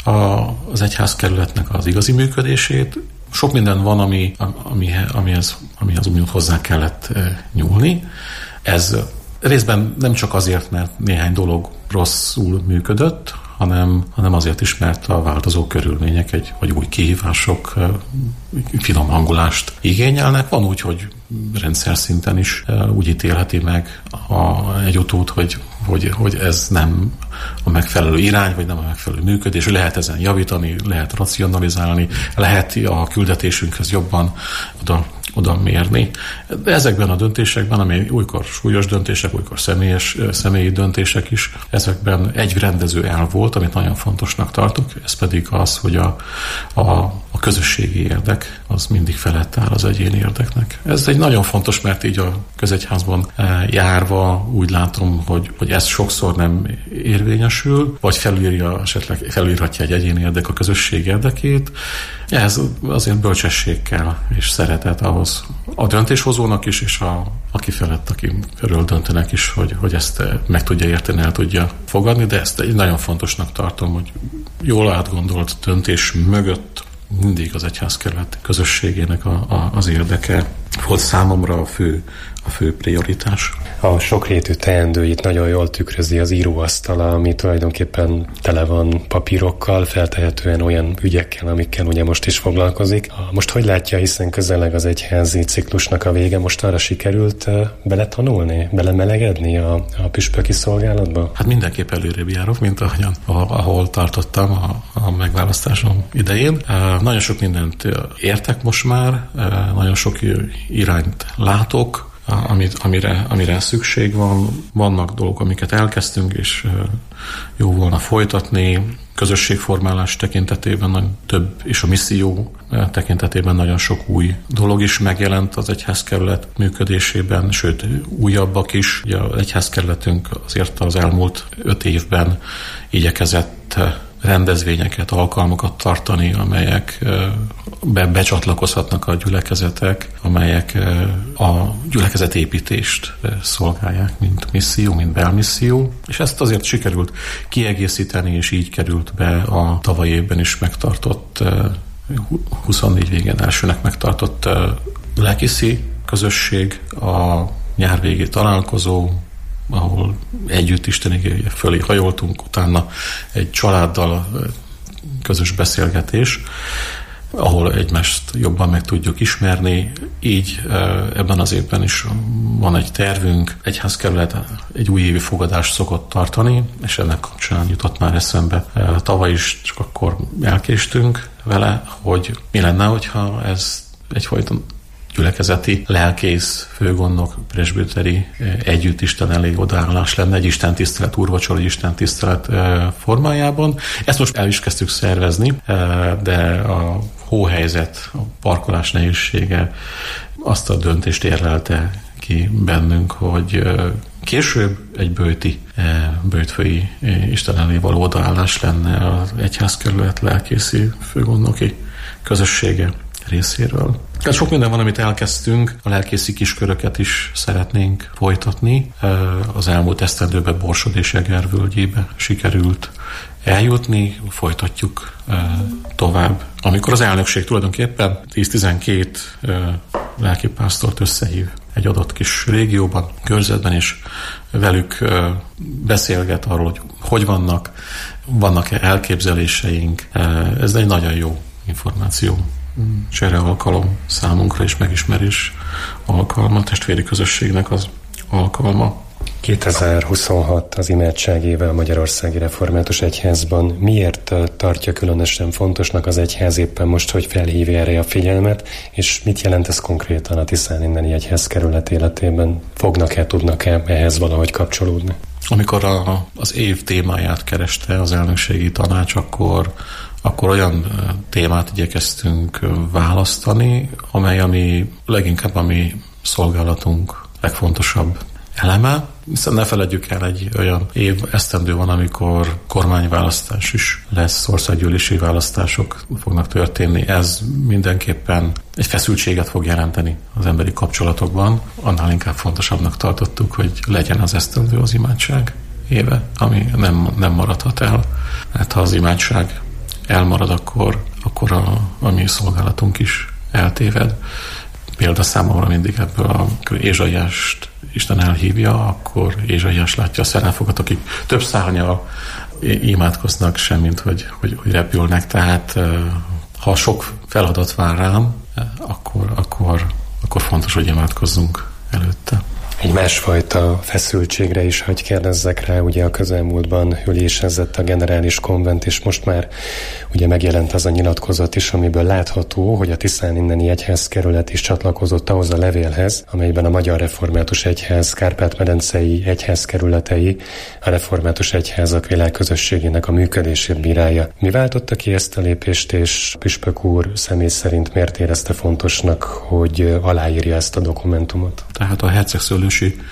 H: az egyházkerületnek az igazi működését. Sok minden van, ami, ami, amihez, amihez úgymond hozzá kellett nyúlni. Ez részben nem csak azért, mert néhány dolog rosszul működött, hanem, hanem azért is, mert a változó körülmények egy, vagy új kihívások finom hangulást igényelnek. Van úgy, hogy rendszer szinten is úgy ítélheti meg a, egy utód, hogy, hogy, hogy ez nem a megfelelő irány, vagy nem a megfelelő működés. Lehet ezen javítani, lehet racionalizálni, lehet a küldetésünkhöz jobban oda oda mérni. De ezekben a döntésekben, ami olykor súlyos döntések, olykor személyes, személyi döntések is, ezekben egy rendező elv volt, amit nagyon fontosnak tartok, ez pedig az, hogy a, a, a közösségi érdek az mindig felett áll az egyéni érdeknek. Ez egy nagyon fontos, mert így a közegyházban járva úgy látom, hogy, hogy ez sokszor nem érvényesül, vagy felülírja, esetleg felülírhatja egy egyéni érdek a közösség érdekét. Ez azért bölcsesség kell, és szeretet ahhoz a döntéshozónak is, és a, aki felett, aki felől döntenek is, hogy, hogy ezt meg tudja érteni, el tudja fogadni, de ezt egy nagyon fontosnak tartom, hogy jól átgondolt döntés mögött mindig az egyházkerület közösségének a, a, az érdeke volt számomra a fő, a fő prioritás.
G: A sokrétű teendőit nagyon jól tükrözi az íróasztala, ami tulajdonképpen tele van papírokkal, feltehetően olyan ügyekkel, amikkel ugye most is foglalkozik. Most hogy látja, hiszen közeleg az egyházi ciklusnak a vége, most arra sikerült beletanulni, belemelegedni a, a püspöki szolgálatba?
H: Hát mindenképp előrébb járok, mint ahogyan, ahol tartottam a, a megválasztásom idején. Nagyon sok mindent értek most már, nagyon sok irányt látok, Amit, amire, amire szükség van. Vannak dolgok, amiket elkezdtünk, és jó volna folytatni. Közösségformálás tekintetében nagyon több, és a misszió tekintetében nagyon sok új dolog is megjelent az egyházkerület működésében, sőt újabbak is. Ugye az egyházkerületünk azért az elmúlt öt évben igyekezett rendezvényeket, alkalmakat tartani, amelyek be, becsatlakozhatnak a gyülekezetek, amelyek a gyülekezetépítést szolgálják, mint misszió, mint belmisszió, és ezt azért sikerült kiegészíteni, és így került be a tavaly évben is megtartott, huszonnégy végén elsőnek megtartott lelkészi közösség, a nyárvégi találkozó, ahol együtt Isten igéje fölé hajoltunk, utána egy családdal közös beszélgetés, ahol egymást jobban meg tudjuk ismerni. Így ebben az évben is van egy tervünk, egyházkerület egy újévi fogadást szokott tartani, és ennek kapcsán jutott már eszembe. Tavaly is csak akkor elkéstünk vele, hogy mi lenne, hogyha ez egyfajta gyülekezeti, lelkész, főgondnok, presbiteri együtt Isten elé odaállás lenne, egy istentisztelet, úrvacsora, egy istentisztelet formájában. Ezt most el is kezdtük szervezni, de a hóhelyzet, a parkolás nehézsége azt a döntést érlelte ki bennünk, hogy később egy böjti, böjtfői Isten elé való odaállás lenne az egyházkerület lelkészi főgondnoki közössége részéről. Tehát sok minden van, amit elkezdtünk, a lelkészi kisköröket is szeretnénk folytatni. Az elmúlt esztendőben Borsod és Eger völgyébe sikerült eljutni, folytatjuk tovább. Amikor az elnökség tulajdonképpen tíz-tizenkét lelkipásztort összehív egy adott kis régióban, körzetben, és velük beszélget arról, hogy hogy vannak, vannak-e elképzeléseink. Ez egy nagyon jó információ. Csere alkalom számunkra, és megismerés alkalma, testvéri közösségnek az alkalma.
G: kétezer-huszonhat az imádság éve a Magyarországi Református Egyházban. Miért tartja különösen fontosnak az egyház éppen most, hogy felhívja erre a figyelmet, és mit jelent ez konkrétan a Tiszáninneni Egyházkerület életében? Fognak-e, tudnak-e ehhez valahogy kapcsolódni?
H: Amikor a, az év témáját kereste az elnökségi tanács, akkor akkor olyan témát igyekeztünk választani, amely ami leginkább a mi szolgálatunk legfontosabb eleme, hiszen ne feledjük el, egy olyan év esztendő van, amikor kormányválasztás is lesz, országgyűlési választások fognak történni. Ez mindenképpen egy feszültséget fog jelenteni az emberi kapcsolatokban. Annál inkább fontosabbnak tartottuk, hogy legyen az esztendő az imádság éve, ami nem, nem maradhat el. Hát ha az imádság elmarad, akkor, akkor a, a mi szolgálatunk is eltéved. Példa számomra mindig ebből, amikor Ézsaiást Isten elhívja, akkor Ézsaiás látja a szellefokat, akik több szárnyal imádkoznak, semmint, hogy, hogy, hogy repülnek. Tehát ha sok feladat vár rám, akkor, akkor, akkor fontos, hogy imádkozzunk előtte.
G: Egy másfajta feszültségre is, hogy kérdezzek rá, ugye a közelmúltban ülésezett a generális konvent, és most már ugye megjelent az a nyilatkozat is, amiből látható, hogy a Tiszáninneni Egyházkerület is csatlakozott ahhoz a levélhez, amelyben a Magyar Református Egyház Kárpát-medencei egyházkerületei a Református Egyházak világközösségének a működését bírálja. Mi váltotta ki ezt a lépést, és püspök úr személy szerint miért érezte fontosnak, hogy aláírja ezt a dokumentumot?
H: Tehát a hercegszőlősi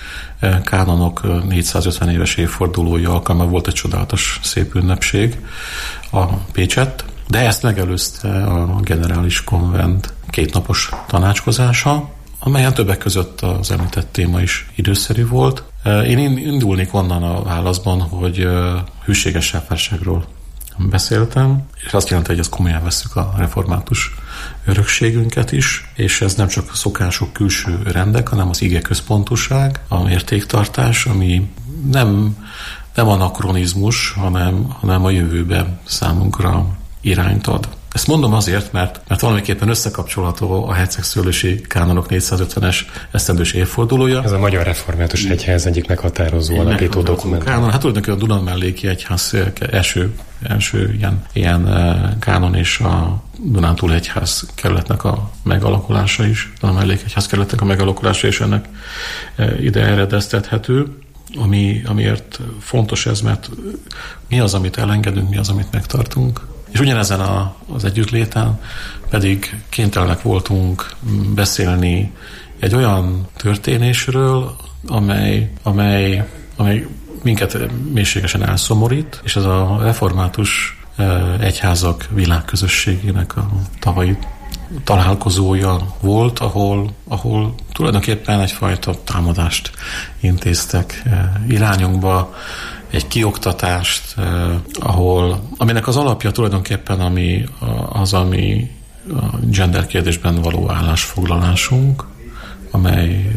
H: kánonok négyszázötven éves évfordulója alkalma volt egy csodálatos szép ünnepség a Pécsett, de ezt megelőzte a generális konvent kétnapos tanácskozása, amelyen többek között az említett téma is időszerű volt. Én indulnék onnan a válaszban, hogy hűséges sáfárságról beszéltem, és azt jelenti, hogy ezt komolyan vesszük a református örökségünket is, és ez nem csak a szokások, külső rendek, hanem az igeközpontúság, a értéktartás, ami nem, nem anakronizmus, hanem, hanem a jövőben számunkra irányt ad. Ezt mondom azért, mert, mert valamiképpen összekapcsolható a hercegszőlősi kánonok négyszázötvenes esztendős évfordulója.
G: Ez a Magyar Református Egyház egyik meghatározó alapító dokumentum.
H: Kánon, hát tulajdonképpen a Dunamelléki Egyház első, első ilyen, ilyen kánon és a Dunántúli Egyház kerületnek a megalakulása is, a Dunamelléki Egyház kerületnek a megalakulása is ennek ide eredeztethető. Ami, amiért fontos ez, mert mi az, amit elengedünk, mi az, amit megtartunk. És ugyanezen a, az együttléten pedig kénytelenek voltunk beszélni egy olyan történésről, amely, amely, amely minket mélységesen elszomorít, és ez a református egyházak világközösségének a tavalyi találkozója volt, ahol, ahol tulajdonképpen egyfajta támadást intéztek irányunkba, egy kioktatást, eh, ahol, aminek az alapja tulajdonképpen ami, az, ami a gender kérdésben való állásfoglalásunk, amely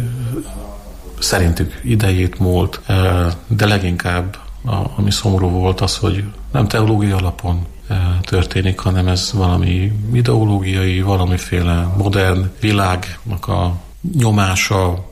H: szerintük idejét múlt, eh, de leginkább a, ami szomorú volt az, hogy nem teológiai alapon eh, történik, hanem ez valami ideológiai, valamiféle modern világnak a nyomása,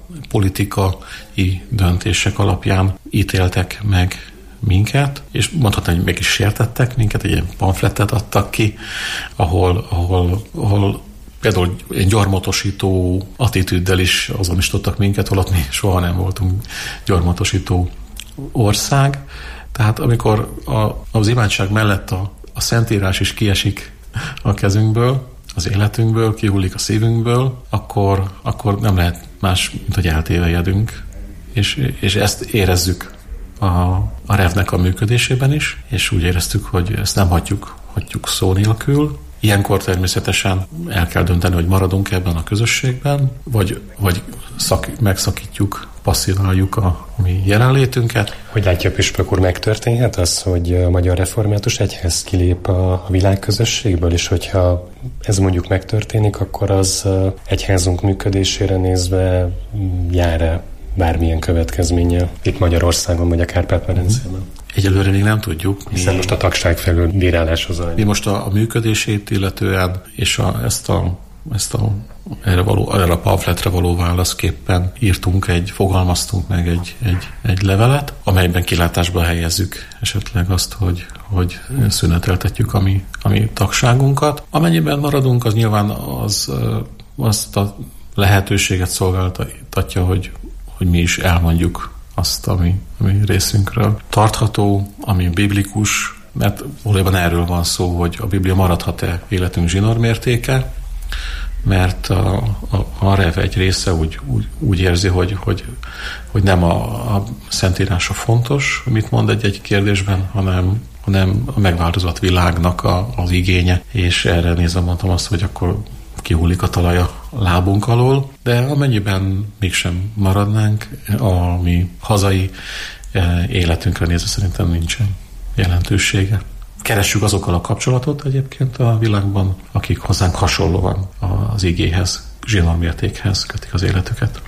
H: politikai döntések alapján ítéltek meg minket, és mondhatnám, hogy meg is sértettek minket, egy ilyen pamfletet adtak ki, ahol, ahol, ahol például egy gyarmatosító attitűddel is azonosítottak minket, holott mi soha nem voltunk gyarmatosító ország. Tehát amikor a, az imádság mellett a, a Szentírás is kiesik a kezünkből, az életünkből, kihullik a szívünkből, akkor, akkor nem lehet más, mint hogy eltévejedünk. És, és ezt érezzük a, a revnek a működésében is, és úgy éreztük, hogy ezt nem hagyjuk, hagyjuk szó nélkül. Ilyenkor természetesen el kell dönteni, hogy maradunk ebben a közösségben, vagy, vagy szak, megszakítjuk, passziváljuk a mi jelenlétünket.
G: Hogy látja püspök úr, megtörténhet az, hogy a Magyar Református Egyház kilép a világközösségből, és hogyha ez mondjuk megtörténik, akkor az egyházunk működésére nézve jár-e bármilyen következménnyel itt Magyarországon, vagy a Kárpát-medencében?
H: Egyelőre még nem tudjuk.
G: Hiszen most a tagság felül bíráláshoz zajlik.
H: Mi most a, a működését illetően, és a, ezt a, ezt a erre, való, erre a pamfletre való válaszképpen írtunk egy, fogalmaztunk meg egy, egy, egy levelet, amelyben kilátásba helyezzük esetleg azt, hogy, hogy szüneteltetjük a mi, a mi tagságunkat. Amennyiben maradunk, az nyilván az, azt a lehetőséget szolgáltatja, hogy, hogy mi is elmondjuk azt, ami, ami részünkről tartható, ami biblikus, mert valójában erről van szó, hogy a Biblia maradhat-e életünk zsinórmértéke, mert a, a, a rev egy része úgy, úgy, úgy érzi, hogy, hogy, hogy nem a, a Szentírása fontos, mit mond egy-egy kérdésben, hanem, hanem a megváltozott világnak a, az igénye, és erre nézve mondtam azt, hogy akkor kihullik a talaj a lábunk alól, de amennyiben mégsem maradnánk, a mi hazai életünkre nézve szerintem nincsen jelentősége. Keressük azokkal a kapcsolatot egyébként a világban, akik hozzánk hasonlóan az igéhez, zsinórmértékhez kötik az életüket.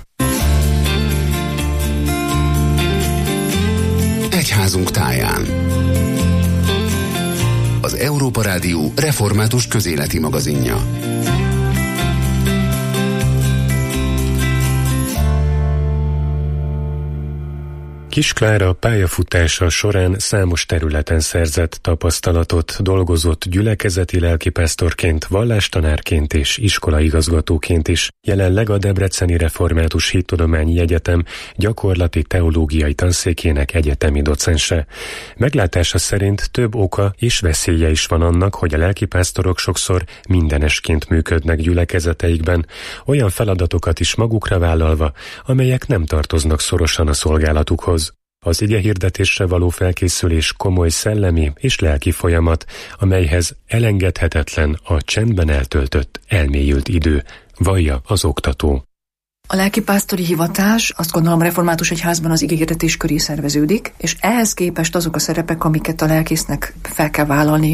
F: Egyházunk táján. Az Európa Rádió református közéleti magazinja.
G: Kiss Klára pályafutása során számos területen szerzett tapasztalatot, dolgozott gyülekezeti lelkipásztorként, vallástanárként és iskolaigazgatóként is. Jelenleg a Debreceni Református Hittudományi Egyetem gyakorlati teológiai tanszékének egyetemi docense. Meglátása szerint több oka és veszélye is van annak, hogy a lelkipásztorok sokszor mindenesként működnek gyülekezeteikben, olyan feladatokat is magukra vállalva, amelyek nem tartoznak szorosan a szolgálatukhoz. Az igehirdetésre való felkészülés komoly szellemi és lelki folyamat, amelyhez elengedhetetlen a csendben eltöltött, elmélyült idő, vallja az oktató.
I: A lelkipásztori hivatás, azt gondolom, a Református Egyházban az igehirdetés köré szerveződik, és ehhez képest azok a szerepek, amiket a lelkésznek fel kell vállalnia,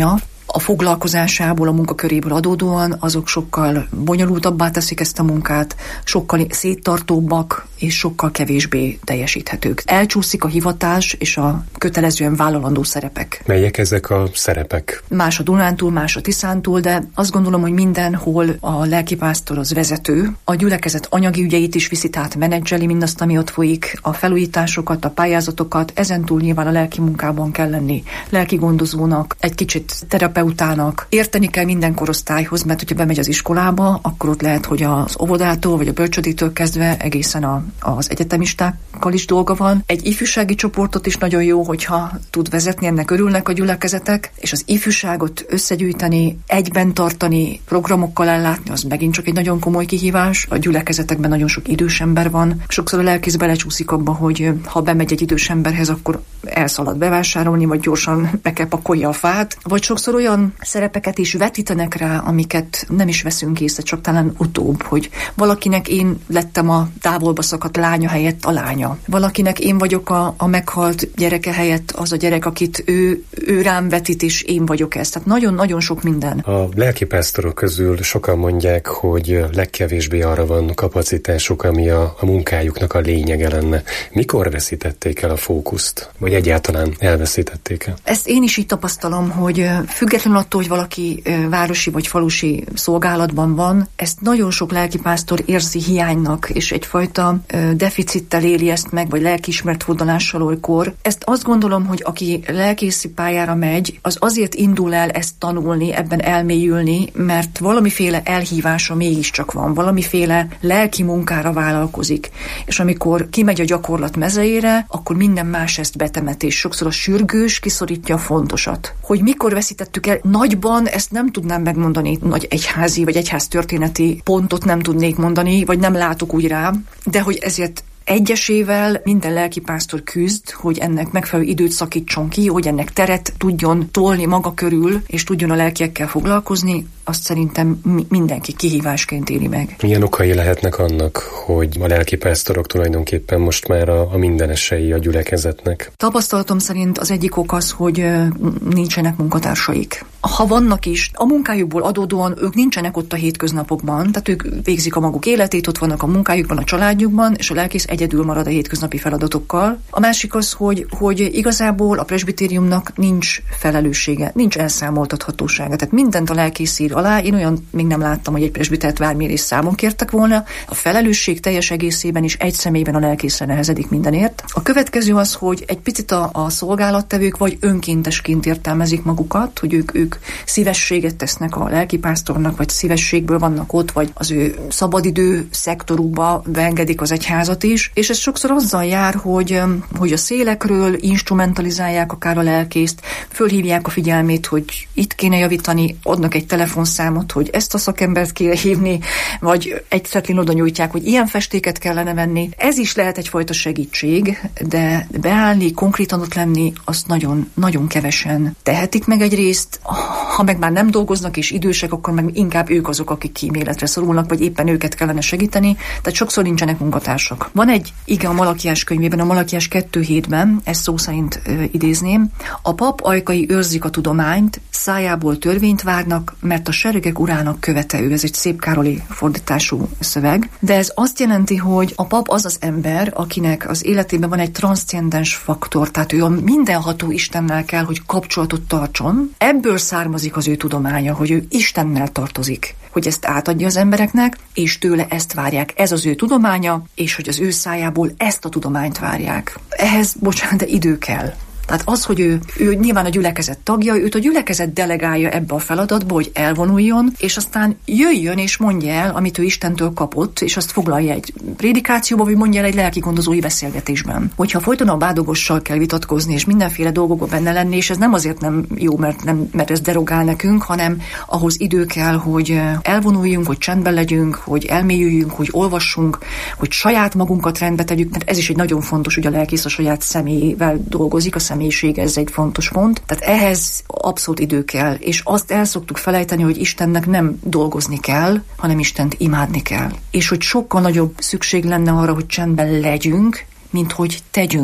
I: a foglalkozásából, a munkaköréből adódóan, azok sokkal bonyolultabbá teszik ezt a munkát, sokkal széttartóbbak és sokkal kevésbé teljesíthetők. Elcsúszik a hivatás és a kötelezően vállalandó szerepek.
G: Melyek ezek a szerepek?
I: Más a Dunántúl, más a Tiszántúl, de azt gondolom, hogy mindenhol a lelkipásztor az vezető. A gyülekezet anyagi ügyeit is viszi, tehát menedzseli mindazt, ami ott folyik, a felújításokat, a pályázatokat, ezentúl nyilván a lelki munkában kell lenni. Lelki gondozónak, egy kicsit terapeutának. Érteni kell minden korosztályhoz, mert hogyha bemegy az iskolába, akkor ott lehet, hogy az óvodától vagy a bölcsödétől kezdve egészen a, az egyetemistákkal is dolga van. Egy ifjúsági csoportot is nagyon jó, hogyha tud vezetni, ennek örülnek a gyülekezetek, és az ifjúságot összegyűjteni, egyben tartani, programokkal ellátni, az megint csak egy nagyon komoly kihívás. A gyülekezetekben nagyon sok idős ember van. Sokszor a lelkész belecsúszik abba, hogy ha bemegy egy idős emberhez, akkor elszalad bevásárolni, vagy gyorsan be kell pakolja a fát. Vagy sokszor olyan szerepeket is vetítenek rá, amiket nem is veszünk észre, csak talán utóbb, hogy valakinek én lettem a távolba szakadt lánya helyett a lánya. Valakinek én vagyok a, a meghalt gyereke helyett az a gyerek, akit ő, ő rám vetít, és én vagyok ez. Tehát nagyon-nagyon sok minden.
G: A lelkipásztorok közül sokan mondják, hogy legkevésbé arra van kapacitásuk, ami a, a munkájuknak a lényege lenne. Mikor veszítették el a fókuszt? Vagy egyáltalán elveszítették el?
I: Ezt én is így tapasztalom, hogy függetlenül attól, hogy valaki városi vagy falusi szolgálatban van, ezt nagyon sok lelkipásztor érzi hiánynak, és egyfajta deficittel éli ezt meg, vagy lelkiismert fordulással olykor. Ezt azt gondolom, hogy aki lelkészi pályára megy, az azért indul el ezt tanulni, ebben elmélyülni, mert valamiféle elhívása mégiscsak van, valamiféle lelki munkára vállalkozik. És amikor kimegy a gyakorlat mezejére, akkor minden más ezt betemet, és sokszor a sürgős kiszorítja a fontosat. Hogy mikor veszítettük el nagyban, ezt nem tudnám megmondani, nagy egyházi vagy egyház történeti pontot nem tudnék mondani, vagy nem látok úgy rá, de hogy ezért egyesével minden lelkipásztor küzd, hogy ennek megfelelő időt szakítson ki, hogy ennek teret tudjon tolni maga körül, és tudjon a lelkiekkel foglalkozni, azt szerintem mindenki kihívásként éli meg.
G: Milyen okai lehetnek annak, hogy a lelkipásztorok tulajdonképpen most már a, a mindenesei a gyülekezetnek?
I: Tapasztalatom szerint az egyik ok az, hogy nincsenek munkatársaik. Ha vannak is, a munkájukból adódóan ők nincsenek ott a hétköznapokban, tehát ők végzik a maguk életét, ott vannak a munkájukban, a családjukban, és a lelkész egyedül marad a hétköznapi feladatokkal. A másik az, hogy, hogy igazából a presbitériumnak nincs felelőssége, nincs elszámoltathatósága. Tehát mindent a lelkész ír alá. Én olyan még nem láttam, hogy egy presbitert vármérés számon kértek volna. A felelősség teljes egészében is egy személyben a lelkészre nehezedik mindenért. A következő az, hogy egy picit a, a szolgálattevők vagy önkéntesként értelmezik magukat, hogy ők, ők szívességet tesznek a lelkipásztornak, vagy szívességből vannak ott, vagy az ő szabadidő szektorukba beengedik az egyházat is, és ez sokszor azzal jár, hogy, hogy a szélekről instrumentalizálják akár a lelkészt, fölhívják a figyelmét, hogy itt kéne javítani, adnak egy telefonszámot, hogy ezt a szakembert kéne hívni, vagy egy szetlin oda nyújtják, hogy ilyen festéket kellene venni. Ez is lehet egyfajta segítség, de beállni, konkrétan ott lenni, azt nagyon, nagyon kevesen tehetik meg egyrészt. Ha meg már nem dolgoznak és idősek, akkor meg inkább ők azok, akik kíméletre szorulnak, vagy éppen őket kellene segíteni, tehát sokszor nincsenek munkatársak. Van egy ige a Malakiás könyvében, a Malakiás kettő hétben, ezt szó szerint ö, idézném, a pap ajkai őrzik a tudományt, szájából törvényt várnak, mert a seregek urának követe ő. Ez egy Szép Károli fordítású szöveg. De ez azt jelenti, hogy a pap az az ember, akinek az életében van egy transzcendens faktor, tehát ő a mindenható Istennel kell, hogy kapcsolatot tartson. Ebből származik az ő tudománya, hogy ő Istennel tartozik, hogy ezt átadja az embereknek, és tőle ezt várják. Ez az ő tudománya, és hogy az ő szájából ezt a tudományt várják. Ehhez, bocsánat, de idő kell. Tehát az, hogy ő, ő nyilván a gyülekezet tagja, őt a gyülekezet delegálja ebbe a feladatba, hogy elvonuljon, és aztán jöjjön és mondja el, amit ő Istentől kapott, és azt foglalja egy prédikációba, vagy mondja el egy lelki gondozói beszélgetésben. Hogyha folyton a bádogossal kell vitatkozni, és mindenféle dolgokban benne lenni, és ez nem azért nem jó, mert, nem, mert ez derogál nekünk, hanem ahhoz idő kell, hogy elvonuljunk, hogy csendben legyünk, hogy elmélyüljünk, hogy olvassunk, hogy saját magunkat rendbe tegyük, mert ez is egy nagyon fontos, hogy a lelkész a saját személyével dolgozik, a személyiség, ez egy fontos pont. Tehát ehhez abszolút idő kell, és azt el szoktuk felejteni, hogy Istennek nem dolgozni kell, hanem Istent imádni kell. És hogy sokkal nagyobb szükség lenne arra, hogy csendben legyünk, mint hogy tegyünk.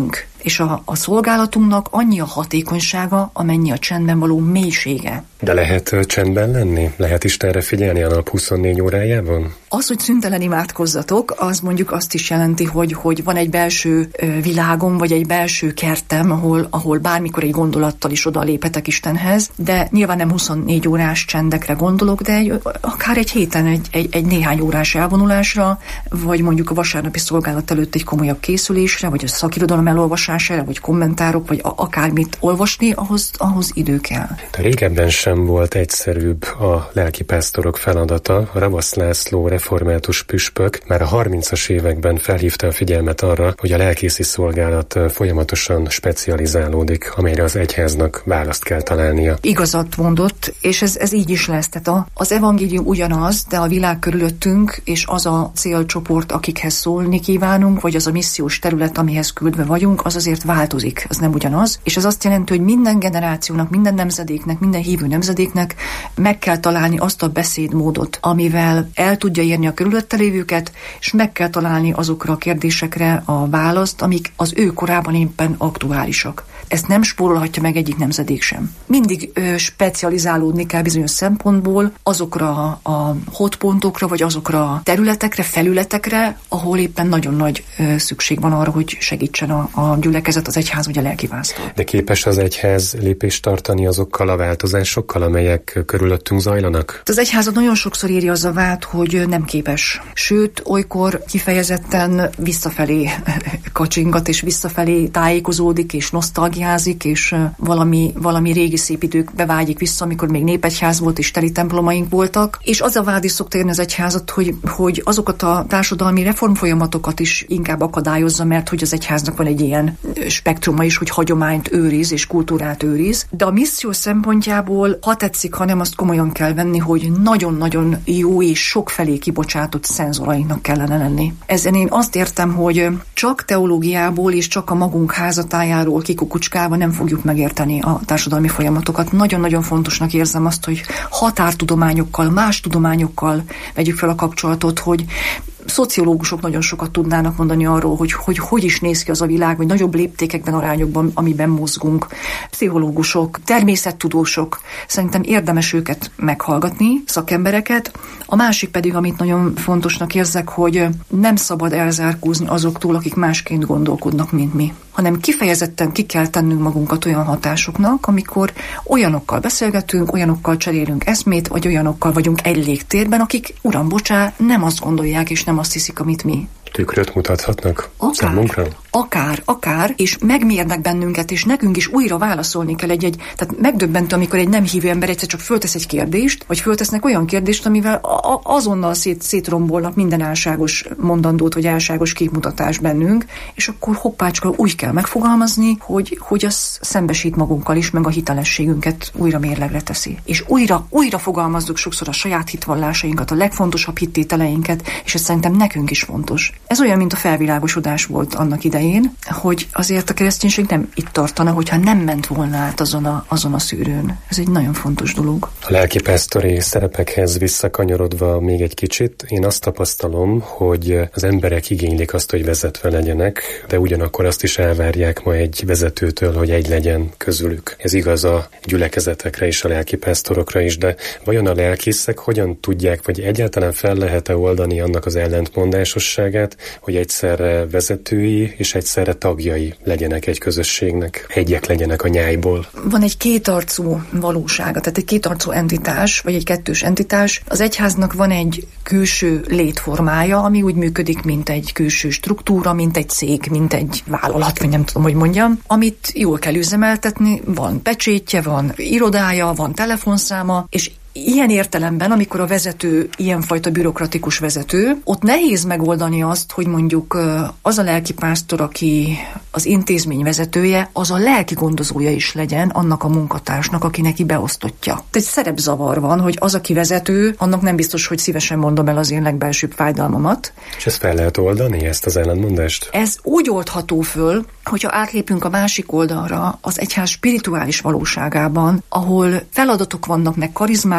I: És a, a szolgálatunknak annyi a hatékonysága, amennyi a csendben való mélysége.
G: De lehet csendben lenni? Lehet Istenre figyelni a nap huszonnégy órájában?
I: Az, hogy szüntelen imádkozzatok, az mondjuk azt is jelenti, hogy, hogy van egy belső világom, vagy egy belső kertem, ahol, ahol bármikor egy gondolattal is oda léphetek Istenhez, de nyilván nem huszonnégy órás csendekre gondolok, de egy, akár egy héten egy, egy, egy néhány órás elvonulásra, vagy mondjuk a vasárnapi szolgálat előtt egy komolyabb készülésre, vagy a szakirodalom elolvasására, vagy kommentárok, vagy akármit olvasni, ahhoz, ahhoz idő kell.
G: De régebben sem volt egyszerűbb a lelkipásztorok feladata. Ravasz László református püspök már a harmincas években felhívta a figyelmet arra, hogy a lelkészi szolgálat folyamatosan specializálódik, amelyre az egyháznak választ kell találnia.
I: Igazat mondott, és ez, ez így is lesz. Tehát a, az evangélium ugyanaz, de a világ körülöttünk, és az a célcsoport, akikhez szólni kívánunk, vagy az a missziós terület, amihez küldve vagyunk, az azért változik, az nem ugyanaz. És ez azt jelenti, hogy minden generációnak, minden nemzedéknek, minden hívő nemzedéknek meg kell találni azt a beszédmódot, amivel el tudja érni a körülötte lévőket, és meg kell találni azokra a kérdésekre a választ, amik az ő korában éppen aktuálisak. Ezt nem spórolhatja meg egyik nemzedék sem. Mindig ö, specializálódni kell bizonyos szempontból azokra a hotpontokra, vagy azokra a területekre, felületekre, ahol éppen nagyon nagy ö, szükség van arra, hogy segítsen a, a gyülekezet, az egyház vagy a lelkipásztor.
G: De képes az egyház lépést tartani azokkal a változásokkal, amelyek körülöttünk zajlanak?
I: Az egyházat nagyon sokszor írja az a vád, hogy nem képes. Sőt, olykor kifejezetten visszafelé kacsingat, és visszafelé tájékozódik, és nosztalgiázik, és valami, valami régi szép időkbe vágyik vissza, amikor még népegyház volt, és teli templomaink voltak. És az a vád is szokta érni az egyházat, hogy, hogy azokat a társadalmi reformfolyamatokat is inkább akadályozza, mert hogy az egyháznak van egy ilyen spektruma is, hogy hagyományt őriz, és kultúrát őriz. De a misszió szempontjából, ha tetszik, ha nem, azt komolyan kell venni, hogy nagyon-nagyon jó és sokfelé kibocsátott szenzorainknak kellene lenni. Ezen én azt értem, hogy csak teológiából és csak a magunk házatájáról kikukucskálva nem fogjuk megérteni a társadalmi folyamatokat. Nagyon-nagyon fontosnak érzem azt, hogy határtudományokkal, más tudományokkal vegyük fel a kapcsolatot, hogy szociológusok nagyon sokat tudnának mondani arról, hogy, hogy hogy is néz ki az a világ, vagy nagyobb léptékekben, arányokban, amiben mozgunk. Pszichológusok, természettudósok, szerintem érdemes őket meghallgatni, szakembereket. A másik pedig, amit nagyon fontosnak érzek, hogy nem szabad elzárkózni azoktól, akik másként gondolkodnak, mint mi, hanem kifejezetten ki kell tennünk magunkat olyan hatásoknak, amikor olyanokkal beszélgetünk, olyanokkal cserélünk eszmét, vagy olyanokkal vagyunk egy légtérben, akik, uram, bocsá, nem azt gondolják, és nem azt hiszik, amit mi.
G: Tükröt mutathatnak
I: akár,
G: számunkra?
I: Akár, akár, és megmérnek bennünket, és nekünk is újra válaszolni kell egy-egy, tehát megdöbbentő, amikor egy nem hívő ember egyszer csak föltesz egy kérdést, vagy föltesznek olyan kérdést, amivel a- azonnal szét, szétrombolnak minden álságos mondandót, vagy álságos képmutatást bennünk, és akkor hoppácska úgy kell megfogalmazni, hogy, hogy az szembesít magunkkal is, meg a hitelességünket újra mérlegre teszi. És újra, újra fogalmazzuk sokszor a saját hitvallásainkat, a legfontosabb hittételeinket, és ez szerintem nekünk is fontos. Ez olyan, mint a felvilágosodás volt annak idején, hogy azért a kereszténység nem itt tartana, hogyha nem ment volna át azon a, azon a szűrőn. Ez egy nagyon fontos dolog.
G: A lelkipásztori szerepekhez visszakanyarodva még egy kicsit, én azt tapasztalom, hogy az emberek igénylik azt, hogy vezetve legyenek, de ugyanakkor azt is elvárják ma egy vezetőtől, hogy egy legyen közülük. Ez igaz a gyülekezetekre és a lelkipásztorokra is, de vajon a lelkészek hogyan tudják, vagy egyáltalán fel lehet-e oldani annak az ellentmondásosságát, hogy egyszerre vezetői és egyszerre tagjai legyenek egy közösségnek, egyek legyenek a nyájból?
I: Van egy kétarcú valósága, tehát egy kétarcú entitás, vagy egy kettős entitás. Az egyháznak van egy külső létformája, ami úgy működik, mint egy külső struktúra, mint egy cég, mint egy vállalat, vagy nem tudom, hogy mondjam, amit jól kell üzemeltetni, van pecsétje, van irodája, van telefonszáma, és ilyen értelemben, amikor a vezető ilyenfajta bürokratikus vezető, ott nehéz megoldani azt, hogy mondjuk az a lelkipásztor, aki az intézmény vezetője, az a lelki gondozója is legyen annak a munkatársnak, aki neki beosztottja. Egy szerepzavar van, hogy az, aki vezető, annak nem biztos, hogy szívesen mondom el az én legbelsőbb fájdalmamat.
G: És ezt fel lehet oldani, ezt az ellentmondást?
I: Ez úgy oldható föl, hogyha átlépünk a másik oldalra, az egyház spirituális valóságában, ahol feladatok vannak, meg karizmák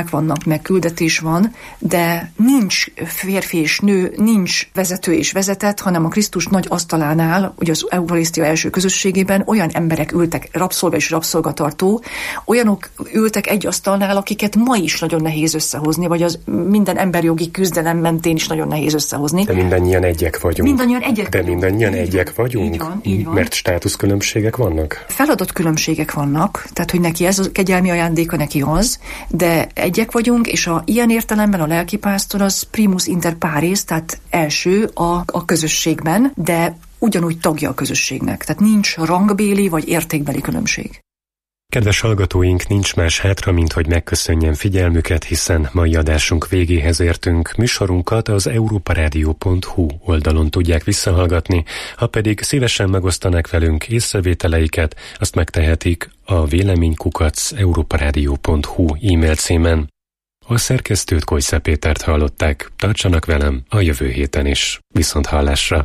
I: munkák vannak, meg küldetés van, de nincs férfi és nő, nincs vezető és vezetett, hanem a Krisztus nagy asztalánál, ugye az Eucharisztia első közösségében olyan emberek ültek, rabszolga és rabszolgatartó, olyanok ültek egy asztalnál, akiket ma is nagyon nehéz összehozni, vagy az minden emberjogi küzdelem mentén is nagyon nehéz összehozni.
G: De mindannyian egyek vagyunk.
I: Mindannyian egyek
G: De mindannyian így egyek vagyunk?
I: Így van, így van.
G: Mert státuszkülönbségek vannak?
I: Feladatkülönbségek vannak, tehát hogy neki ez a kegyelmi ajándéka, neki az, de egyek vagyunk, és a ilyen értelemben a lelkipásztor az primus inter pares, tehát első a, a közösségben, de ugyanúgy tagja a közösségnek. Tehát nincs rangbéli vagy értékbeli különbség.
G: Kedves hallgatóink, nincs más hátra, mint hogy megköszönjem figyelmüket, hiszen mai adásunk végéhez értünk. Műsorunkat az európarádió pont hu oldalon tudják visszahallgatni, ha pedig szívesen megosztanák velünk észrevételeiket, azt megtehetik a véleménykukac európarádió pont hu e-mail címen. A szerkesztőt Kojsza Pétert hallották. Tartsanak velem a jövő héten is. Viszont hallásra!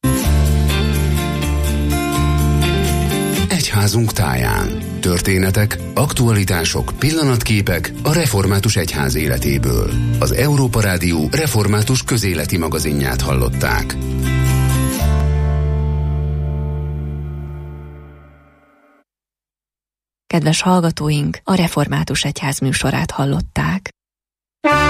F: Egyházunk táján. Történetek, aktualitások, pillanatképek a református egyház életéből. Az Európa Rádió református közéleti magazinját hallották.
C: Kedves hallgatóink, a Református Egyház műsorát hallották.